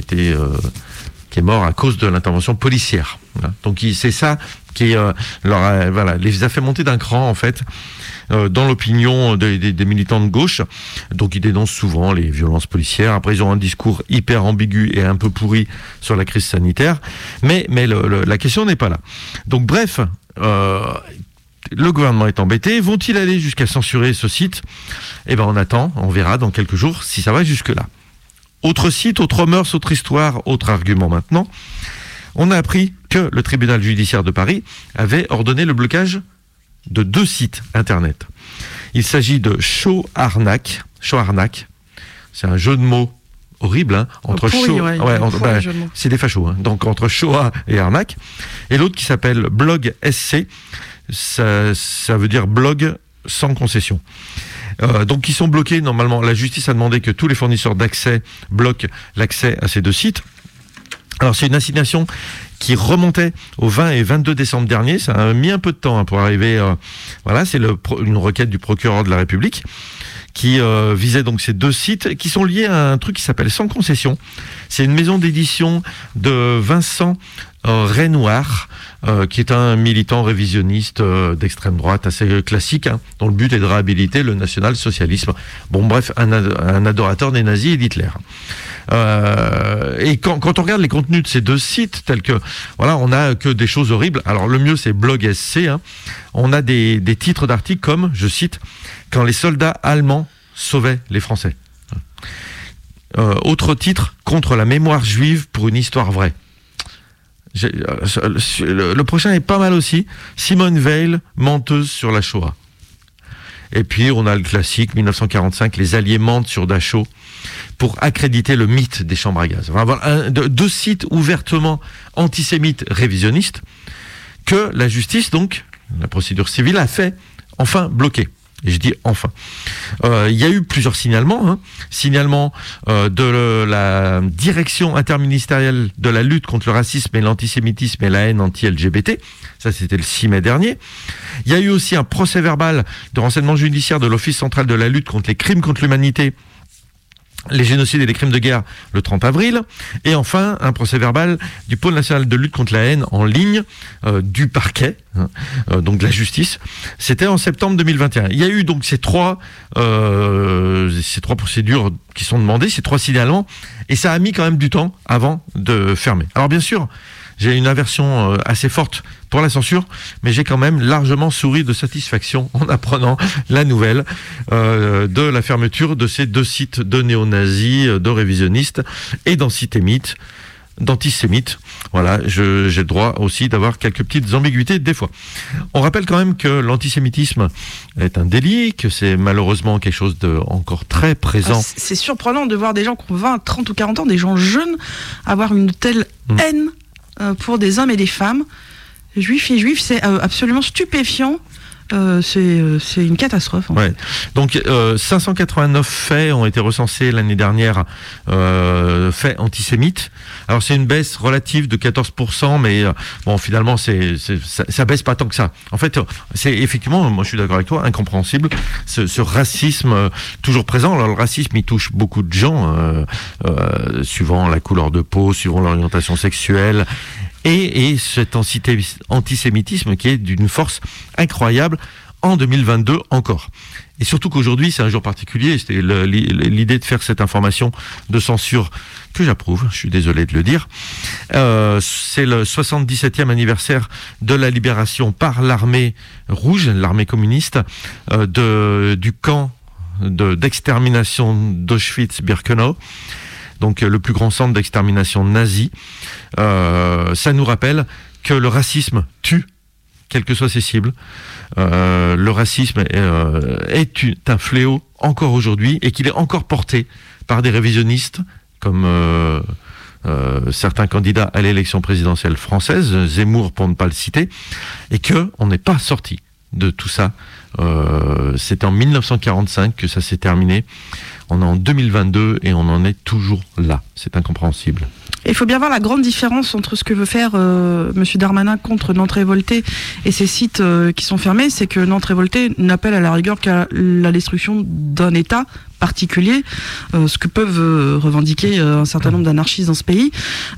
[SPEAKER 11] mort à cause de l'intervention policière. Donc c'est ça qui les a fait monter d'un cran en fait. Dans l'opinion des militants de gauche. Donc ils dénoncent souvent les violences policières. Après ils ont un discours hyper ambigu et un peu pourri sur la crise sanitaire. Mais la question n'est pas là. Donc bref, le gouvernement est embêté. Vont-ils aller jusqu'à censurer ce site ? Eh ben on attend, on verra dans quelques jours si ça va jusque-là. Autre site, autre mœurs, autre histoire, autre argument maintenant. On a appris que le tribunal judiciaire de Paris avait ordonné le blocage de 2 sites internet. Il s'agit de Show Arnaque. C'est un jeu de mots horrible entre c'est des fachos. Donc entre Shoah et Arnaque. Et l'autre qui s'appelle Blog SC. Ça veut dire blog sans concession. Donc ils sont bloqués. Normalement, la justice a demandé que tous les fournisseurs d'accès bloquent l'accès à ces 2 sites. Alors c'est une assignation qui remontait au 20 et 22 décembre dernier. Ça a mis un peu de temps pour arriver. C'est une requête du procureur de la République qui visait donc ces 2 sites qui sont liés à un truc qui s'appelle Sans Concession. C'est une maison d'édition de Vincent Renoir, qui est un militant révisionniste d'extrême droite assez classique, dont le but est de réhabiliter le national-socialisme. Bon bref, un adorateur des nazis et d'Hitler. Et quand on regarde les contenus de ces 2 sites, tels que on a que des choses horribles. Alors le mieux c'est Blog SC. On a des titres d'articles comme, je cite, quand les soldats allemands sauvaient les Français. Autre titre, contre la mémoire juive pour une histoire vraie. Le prochain est pas mal aussi. Simone Veil, menteuse sur la Shoah. Et puis on a le classique 1945, les Alliés mentent sur Dachau pour accréditer le mythe des chambres à gaz. Voilà 2 sites ouvertement antisémites révisionnistes que la justice, donc la procédure civile, a fait enfin bloquer. Et je dis enfin. Il y a eu plusieurs signalements. Signalement de la direction interministérielle de la lutte contre le racisme et l'antisémitisme et la haine anti-LGBT. Ça, c'était le 6 mai dernier. Il y a eu aussi un procès-verbal de renseignement judiciaire de l'Office central de la lutte contre les crimes contre l'humanité, les génocides et les crimes de guerre le 30 avril. Et enfin, un procès-verbal du pôle national de lutte contre la haine en ligne du parquet, donc de la justice. C'était en septembre 2021. Il y a eu donc ces trois procédures qui sont demandées, ces 3 signalements, et ça a mis quand même du temps avant de fermer. Alors bien sûr, j'ai une aversion assez forte pour la censure, mais j'ai quand même largement souri de satisfaction en apprenant la nouvelle de la fermeture de ces 2 sites de néo-nazis, de révisionnistes et d'antisémites. Voilà, j'ai le droit aussi d'avoir quelques petites ambiguïtés des fois. On rappelle quand même que l'antisémitisme est un délit, que c'est malheureusement quelque chose de encore très présent.
[SPEAKER 10] C'est surprenant de voir des gens qui ont 20, 30 ou 40 ans, des gens jeunes, avoir une telle haine pour des hommes et des femmes, juifs et juifs. C'est absolument stupéfiant. C'est une catastrophe.
[SPEAKER 11] Ouais. Donc 589 faits ont été recensés l'année dernière, faits antisémites. Alors c'est une baisse relative de 14%, mais bon finalement ça baisse pas tant que ça. En fait, c'est effectivement, moi je suis d'accord avec toi, incompréhensible ce racisme toujours présent. Alors le racisme il touche beaucoup de gens, suivant la couleur de peau, suivant l'orientation sexuelle. Et cet antisémitisme qui est d'une force incroyable en 2022 encore. Et surtout qu'aujourd'hui, c'est un jour particulier. C'était l'idée de faire cette information de censure que j'approuve, je suis désolé de le dire. C'est le 77e anniversaire de la libération par l'armée rouge, l'armée communiste, du camp d'extermination d'Auschwitz-Birkenau. Donc le plus grand centre d'extermination nazi. Ça nous rappelle que le racisme tue, quelles que soient ses cibles. Le racisme est un fléau encore aujourd'hui et qu'il est encore porté par des révisionnistes comme certains candidats à l'élection présidentielle française, Zemmour pour ne pas le citer, et qu'on n'est pas sorti de tout ça. C'était en 1945 que ça s'est terminé. On est en 2022 et on en est toujours là. C'est incompréhensible.
[SPEAKER 10] Il faut bien voir la grande différence entre ce que veut faire Monsieur Darmanin contre Nantes Révoltée et ces sites qui sont fermés, c'est que Nantes Révoltée n'appelle à la rigueur qu'à la destruction d'un État particulier, ce que peuvent revendiquer un certain nombre d'anarchistes dans ce pays.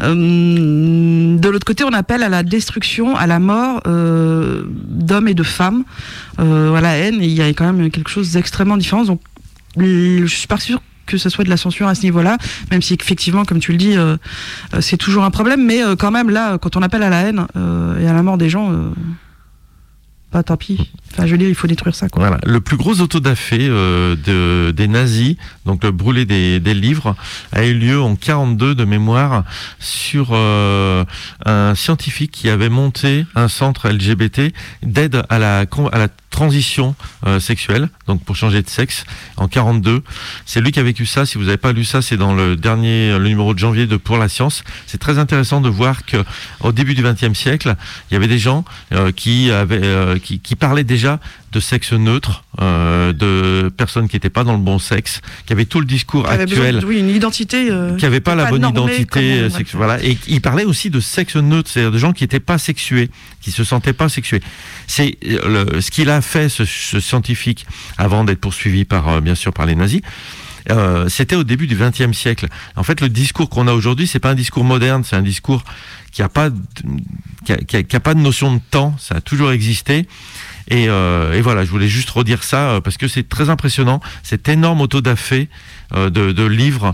[SPEAKER 10] De l'autre côté, on appelle à la destruction, à la mort d'hommes et de femmes, à la haine, et il y a quand même quelque chose d'extrêmement différent. Donc, je suis pas sûre que ce soit de la censure à ce niveau-là, même si effectivement, comme tu le dis, c'est toujours un problème, mais quand même là, quand on appelle à la haine et à la mort des gens, pas tant pis. Enfin, je veux dire, il faut détruire ça, quoi.
[SPEAKER 11] Voilà. Le plus gros autodafé des nazis, donc le brûler des livres, a eu lieu en 42 de mémoire sur un scientifique qui avait monté un centre LGBT d'aide à la transition sexuelle, donc pour changer de sexe, en 42. C'est lui qui a vécu ça. Si vous n'avez pas lu ça, c'est dans le numéro de janvier de Pour la Science. C'est très intéressant de voir que au début du XXe siècle, il y avait des gens qui parlaient déjà de sexe neutre, de personnes qui n'étaient pas dans le bon sexe, qui avaient tout le discours actuel,
[SPEAKER 10] une identité,
[SPEAKER 11] qui n'avaient pas la bonne identité sexuelle. Voilà. Et il parlait aussi de sexe neutre, c'est-à-dire de gens qui n'étaient pas sexués, qui se sentaient pas sexués. C'est ce qu'il a fait, ce scientifique, avant d'être poursuivi bien sûr par les nazis. C'était au début du XXe siècle. En fait, le discours qu'on a aujourd'hui, c'est pas un discours moderne, c'est un discours qui a pas de notion de temps. Ça a toujours existé. Et voilà, je voulais juste redire ça parce que c'est très impressionnant, cet énorme autodafé de livres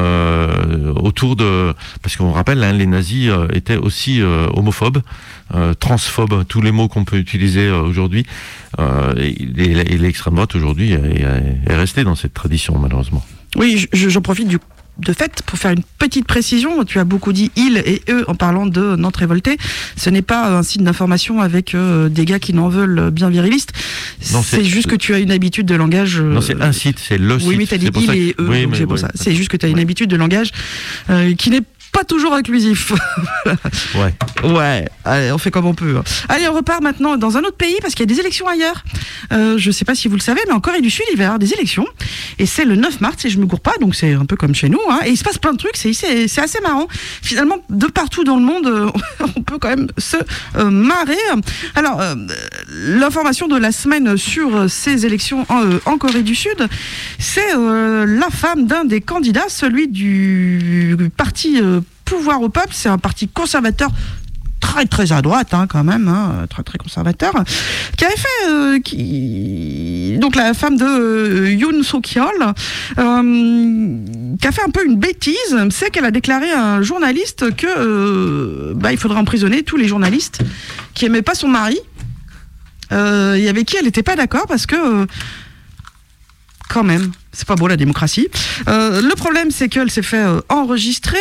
[SPEAKER 11] autour de... Parce qu'on rappelle, hein, les nazis étaient aussi homophobes, transphobes, tous les mots qu'on peut utiliser aujourd'hui. Et l'extrême droite aujourd'hui est restée dans cette tradition, malheureusement.
[SPEAKER 10] Oui, j'en profite de fait, pour faire une petite précision, tu as beaucoup dit « ils » et « eux » en parlant de Nantes Révoltée. Ce n'est pas un site d'information avec des gars qui n'en veulent bien virilistes. C'est juste que tu as une habitude de langage...
[SPEAKER 11] Non, c'est un site, c'est le site.
[SPEAKER 10] Oui, mais tu as dit « ils » et « eux
[SPEAKER 11] oui, »,
[SPEAKER 10] donc c'est pour ça. C'est juste que tu as une habitude de langage qui n'est pas toujours inclusif. Ouais, allez, on fait comme on peut. Allez, on repart maintenant dans un autre pays parce qu'il y a des élections ailleurs. Je sais pas si vous le savez, mais en Corée du Sud, il va y avoir des élections. Et c'est le 9 mars, si je me gourre pas, donc c'est un peu comme chez nous. Hein. Et il se passe plein de trucs, c'est assez marrant. Finalement, de partout dans le monde, on peut quand même se marrer. Alors, l'information de la semaine sur ces élections en Corée du Sud, c'est la femme d'un des candidats, celui du parti Pouvoir au peuple, c'est un parti conservateur très très à droite quand même, hein, très très conservateur, qui avait fait donc la femme de Yoon Suk-yeol, qui a fait un peu une bêtise, c'est qu'elle a déclaré à un journaliste que il faudrait emprisonner tous les journalistes qui aimaient pas son mari, et avec qui elle n'était pas d'accord parce que quand même, c'est pas beau la démocratie. Le problème, c'est qu'elle s'est fait enregistrer,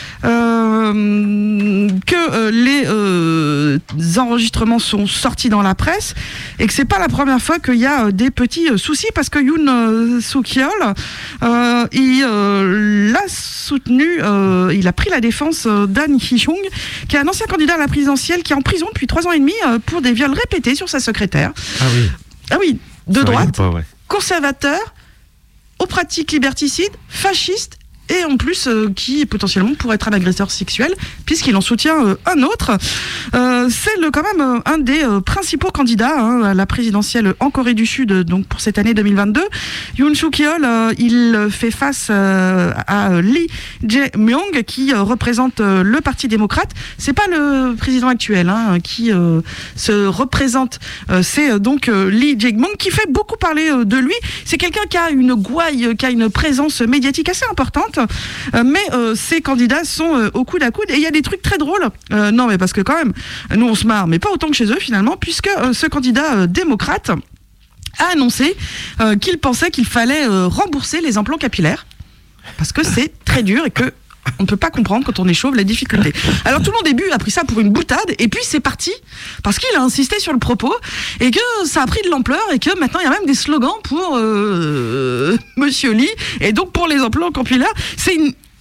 [SPEAKER 10] que les enregistrements sont sortis dans la presse et que c'est pas la première fois qu'il y a des petits soucis parce que Yoon Suk-yeol, il l'a soutenu, il a pris la défense d'An Hee-jung, qui est un ancien candidat à la présidentielle qui est en prison depuis 3 ans et demi pour des viols répétés sur sa secrétaire. Ah oui, de droite, conservateur, aux pratiques liberticides, fascistes, et en plus qui potentiellement pourrait être un agresseur sexuel puisqu'il en soutient un autre. C'est quand même un des principaux candidats à la présidentielle en Corée du Sud, donc pour cette année 2022. Yoon Suk-yeol, il fait face à Lee Jae-myung qui représente le Parti démocrate. C'est pas le président actuel qui se représente, c'est donc Lee Jae-myung qui fait beaucoup parler de lui. C'est quelqu'un qui a une gouaille, qui a une présence médiatique assez importante. Mais ces candidats sont au coude à coude et il y a des trucs très drôles. Non, mais parce que quand même, nous on se marre, mais pas autant que chez eux finalement, puisque ce candidat démocrate a annoncé qu'il pensait qu'il fallait rembourser les implants capillaires parce que c'est très dur et que On ne peut pas comprendre quand on est chauve la difficulté. Alors tout le monde au début a pris ça pour une boutade et puis c'est parti parce qu'il a insisté sur le propos et que ça a pris de l'ampleur et que maintenant il y a même des slogans pour Monsieur Lee et donc pour les emplois capillaires. C'est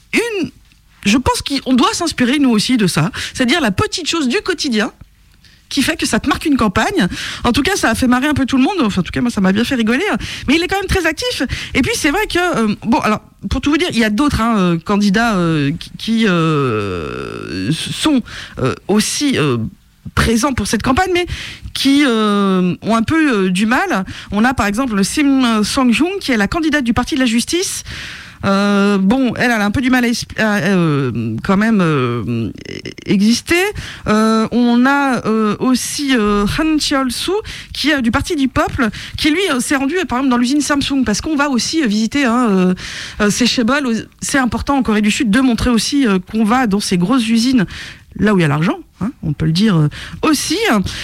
[SPEAKER 10] je pense qu'on doit s'inspirer nous aussi de ça, c'est-à-dire la petite chose du quotidien qui fait que ça te marque une campagne. En tout cas, ça a fait marrer un peu tout le monde. Enfin, en tout cas, moi, ça m'a bien fait rigoler. Mais il est quand même très actif. Et puis, c'est vrai que... bon, alors, pour tout vous dire, il y a d'autres candidats qui sont aussi... présents pour cette campagne, mais qui ont un peu du mal. On a par exemple Sim Song-jung, qui est la candidate du Parti de la Justice. Bon, elle a un peu du mal à quand même exister. On a aussi Han Cheol-soo qui est du Parti du Peuple, qui lui s'est rendu par exemple dans l'usine Samsung, parce qu'on va aussi visiter ces Chaebol. C'est important en Corée du Sud de montrer aussi qu'on va dans ces grosses usines là où il y a l'argent, on peut le dire aussi.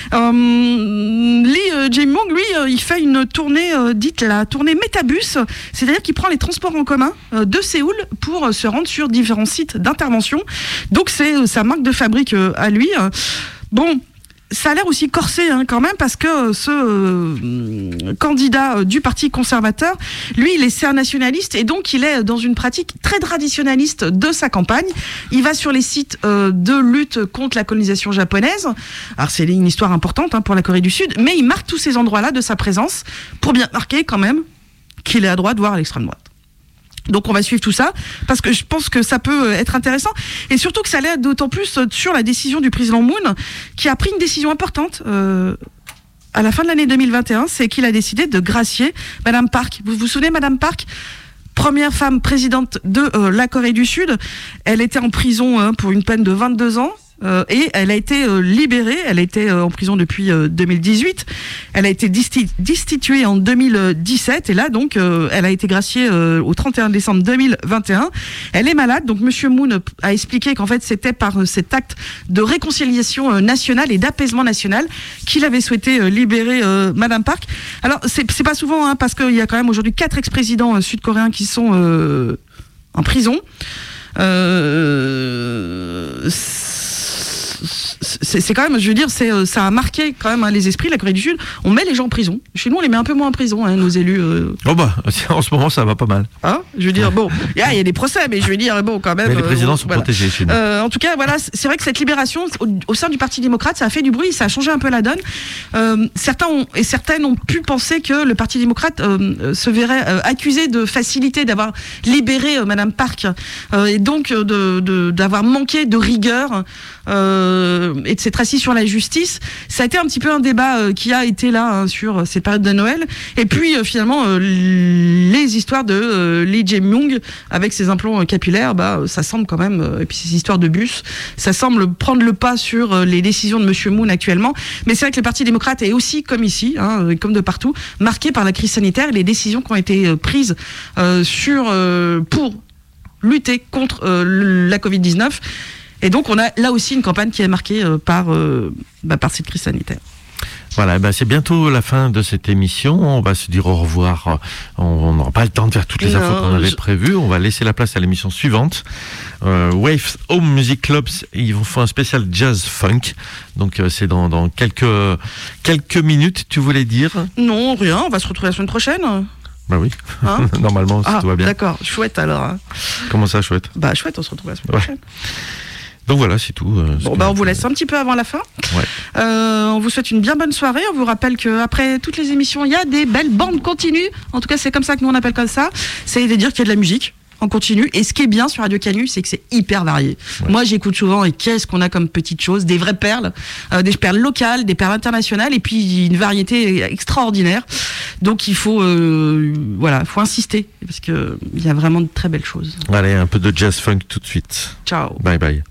[SPEAKER 10] Lee Jae-myung, lui, il fait une tournée dite la tournée Métabus, c'est-à-dire qu'il prend les transports en commun de Séoul pour se rendre sur différents sites d'intervention. Donc c'est sa marque de fabrique à lui. Bon, ça a l'air aussi corsé quand même, parce que ce candidat du Parti conservateur, lui, il est CR nationaliste et donc il est dans une pratique très traditionnaliste de sa campagne. Il va sur les sites de lutte contre la colonisation japonaise. Alors c'est une histoire importante pour la Corée du Sud, mais il marque tous ces endroits-là de sa présence pour bien marquer quand même qu'il est à droite, voire à l'extrême droite. Donc on va suivre tout ça, parce que je pense que ça peut être intéressant, et surtout que ça l'est d'autant plus sur la décision du président Moon, qui a pris une décision importante à la fin de l'année 2021, c'est qu'il a décidé de gracier Madame Park. Vous vous souvenez, Madame Park, première femme présidente de la Corée du Sud, elle était en prison pour une peine de 22 ans. Et elle a été libérée, elle était en prison depuis 2018, elle a été destituée en 2017 et là donc elle a été graciée au 31 décembre 2021. Elle est malade, donc Monsieur Moon a expliqué qu'en fait c'était par cet acte de réconciliation nationale et d'apaisement national qu'il avait souhaité libérer Madame Park. Alors c'est pas souvent parce qu'il y a quand même aujourd'hui 4 ex-présidents sud-coréens qui sont en prison. C'est quand même, je veux dire, ça a marqué quand même les esprits. La Corée du Sud, on met les gens en prison. Chez nous, on les met un peu moins en prison, nos élus.
[SPEAKER 11] Oh bah, en ce moment, ça va pas mal.
[SPEAKER 10] Je veux dire, bon, il y a des procès, mais je veux dire, bon, quand même.
[SPEAKER 11] Mais les présidents sont protégés chez nous.
[SPEAKER 10] En tout cas, voilà, c'est vrai que cette libération au sein du Parti démocrate, ça a fait du bruit, ça a changé un peu la donne. Certains et certaines ont pu penser que le Parti démocrate se verrait accusé de facilité d'avoir libéré Madame Park et donc d'avoir manqué de rigueur. Et de s'être assis sur la justice. Ça a été un petit peu un débat qui a été là sur cette période de Noël. Et puis finalement les histoires de Lee Jae-myung avec ses implants capillaires, ça semble quand même, et puis ces histoires de bus, ça semble prendre le pas sur les décisions de Monsieur Moon actuellement. Mais c'est vrai que le Parti démocrate est aussi, comme ici, comme de partout, marqué par la crise sanitaire et les décisions qui ont été prises pour lutter contre la Covid-19. Et donc, on a là aussi une campagne qui est marquée par cette crise sanitaire.
[SPEAKER 11] Voilà, c'est bientôt la fin de cette émission. On va se dire au revoir. On n'aura pas le temps de faire toutes les infos qu'on avait prévues. On va laisser la place à l'émission suivante. Waves Home Music Clubs, ils vont faire un spécial jazz funk. Donc, c'est dans quelques minutes, tu voulais dire? Non, rien. On va se retrouver la semaine prochaine. Bah oui, normalement, si tout va bien. D'accord, chouette alors. Comment ça, chouette? Chouette, on se retrouve la semaine prochaine. Donc voilà, c'est tout. On vous laisse un petit peu avant la fin. Ouais. On vous souhaite une bien bonne soirée. On vous rappelle qu'après toutes les émissions, il y a des belles bandes continues. En tout cas, c'est comme ça que nous on appelle comme ça. C'est-à-dire qu'il y a de la musique en continu. Et ce qui est bien sur Radio Canu, c'est que c'est hyper varié. Ouais. Moi, j'écoute souvent, et qu'est-ce qu'on a comme petites choses, des vraies perles, des perles locales, des perles internationales, et puis une variété extraordinaire. Donc il faut, faut insister, parce que il y a vraiment de très belles choses. Allez, un peu de jazz funk tout de suite. Ciao. Bye bye.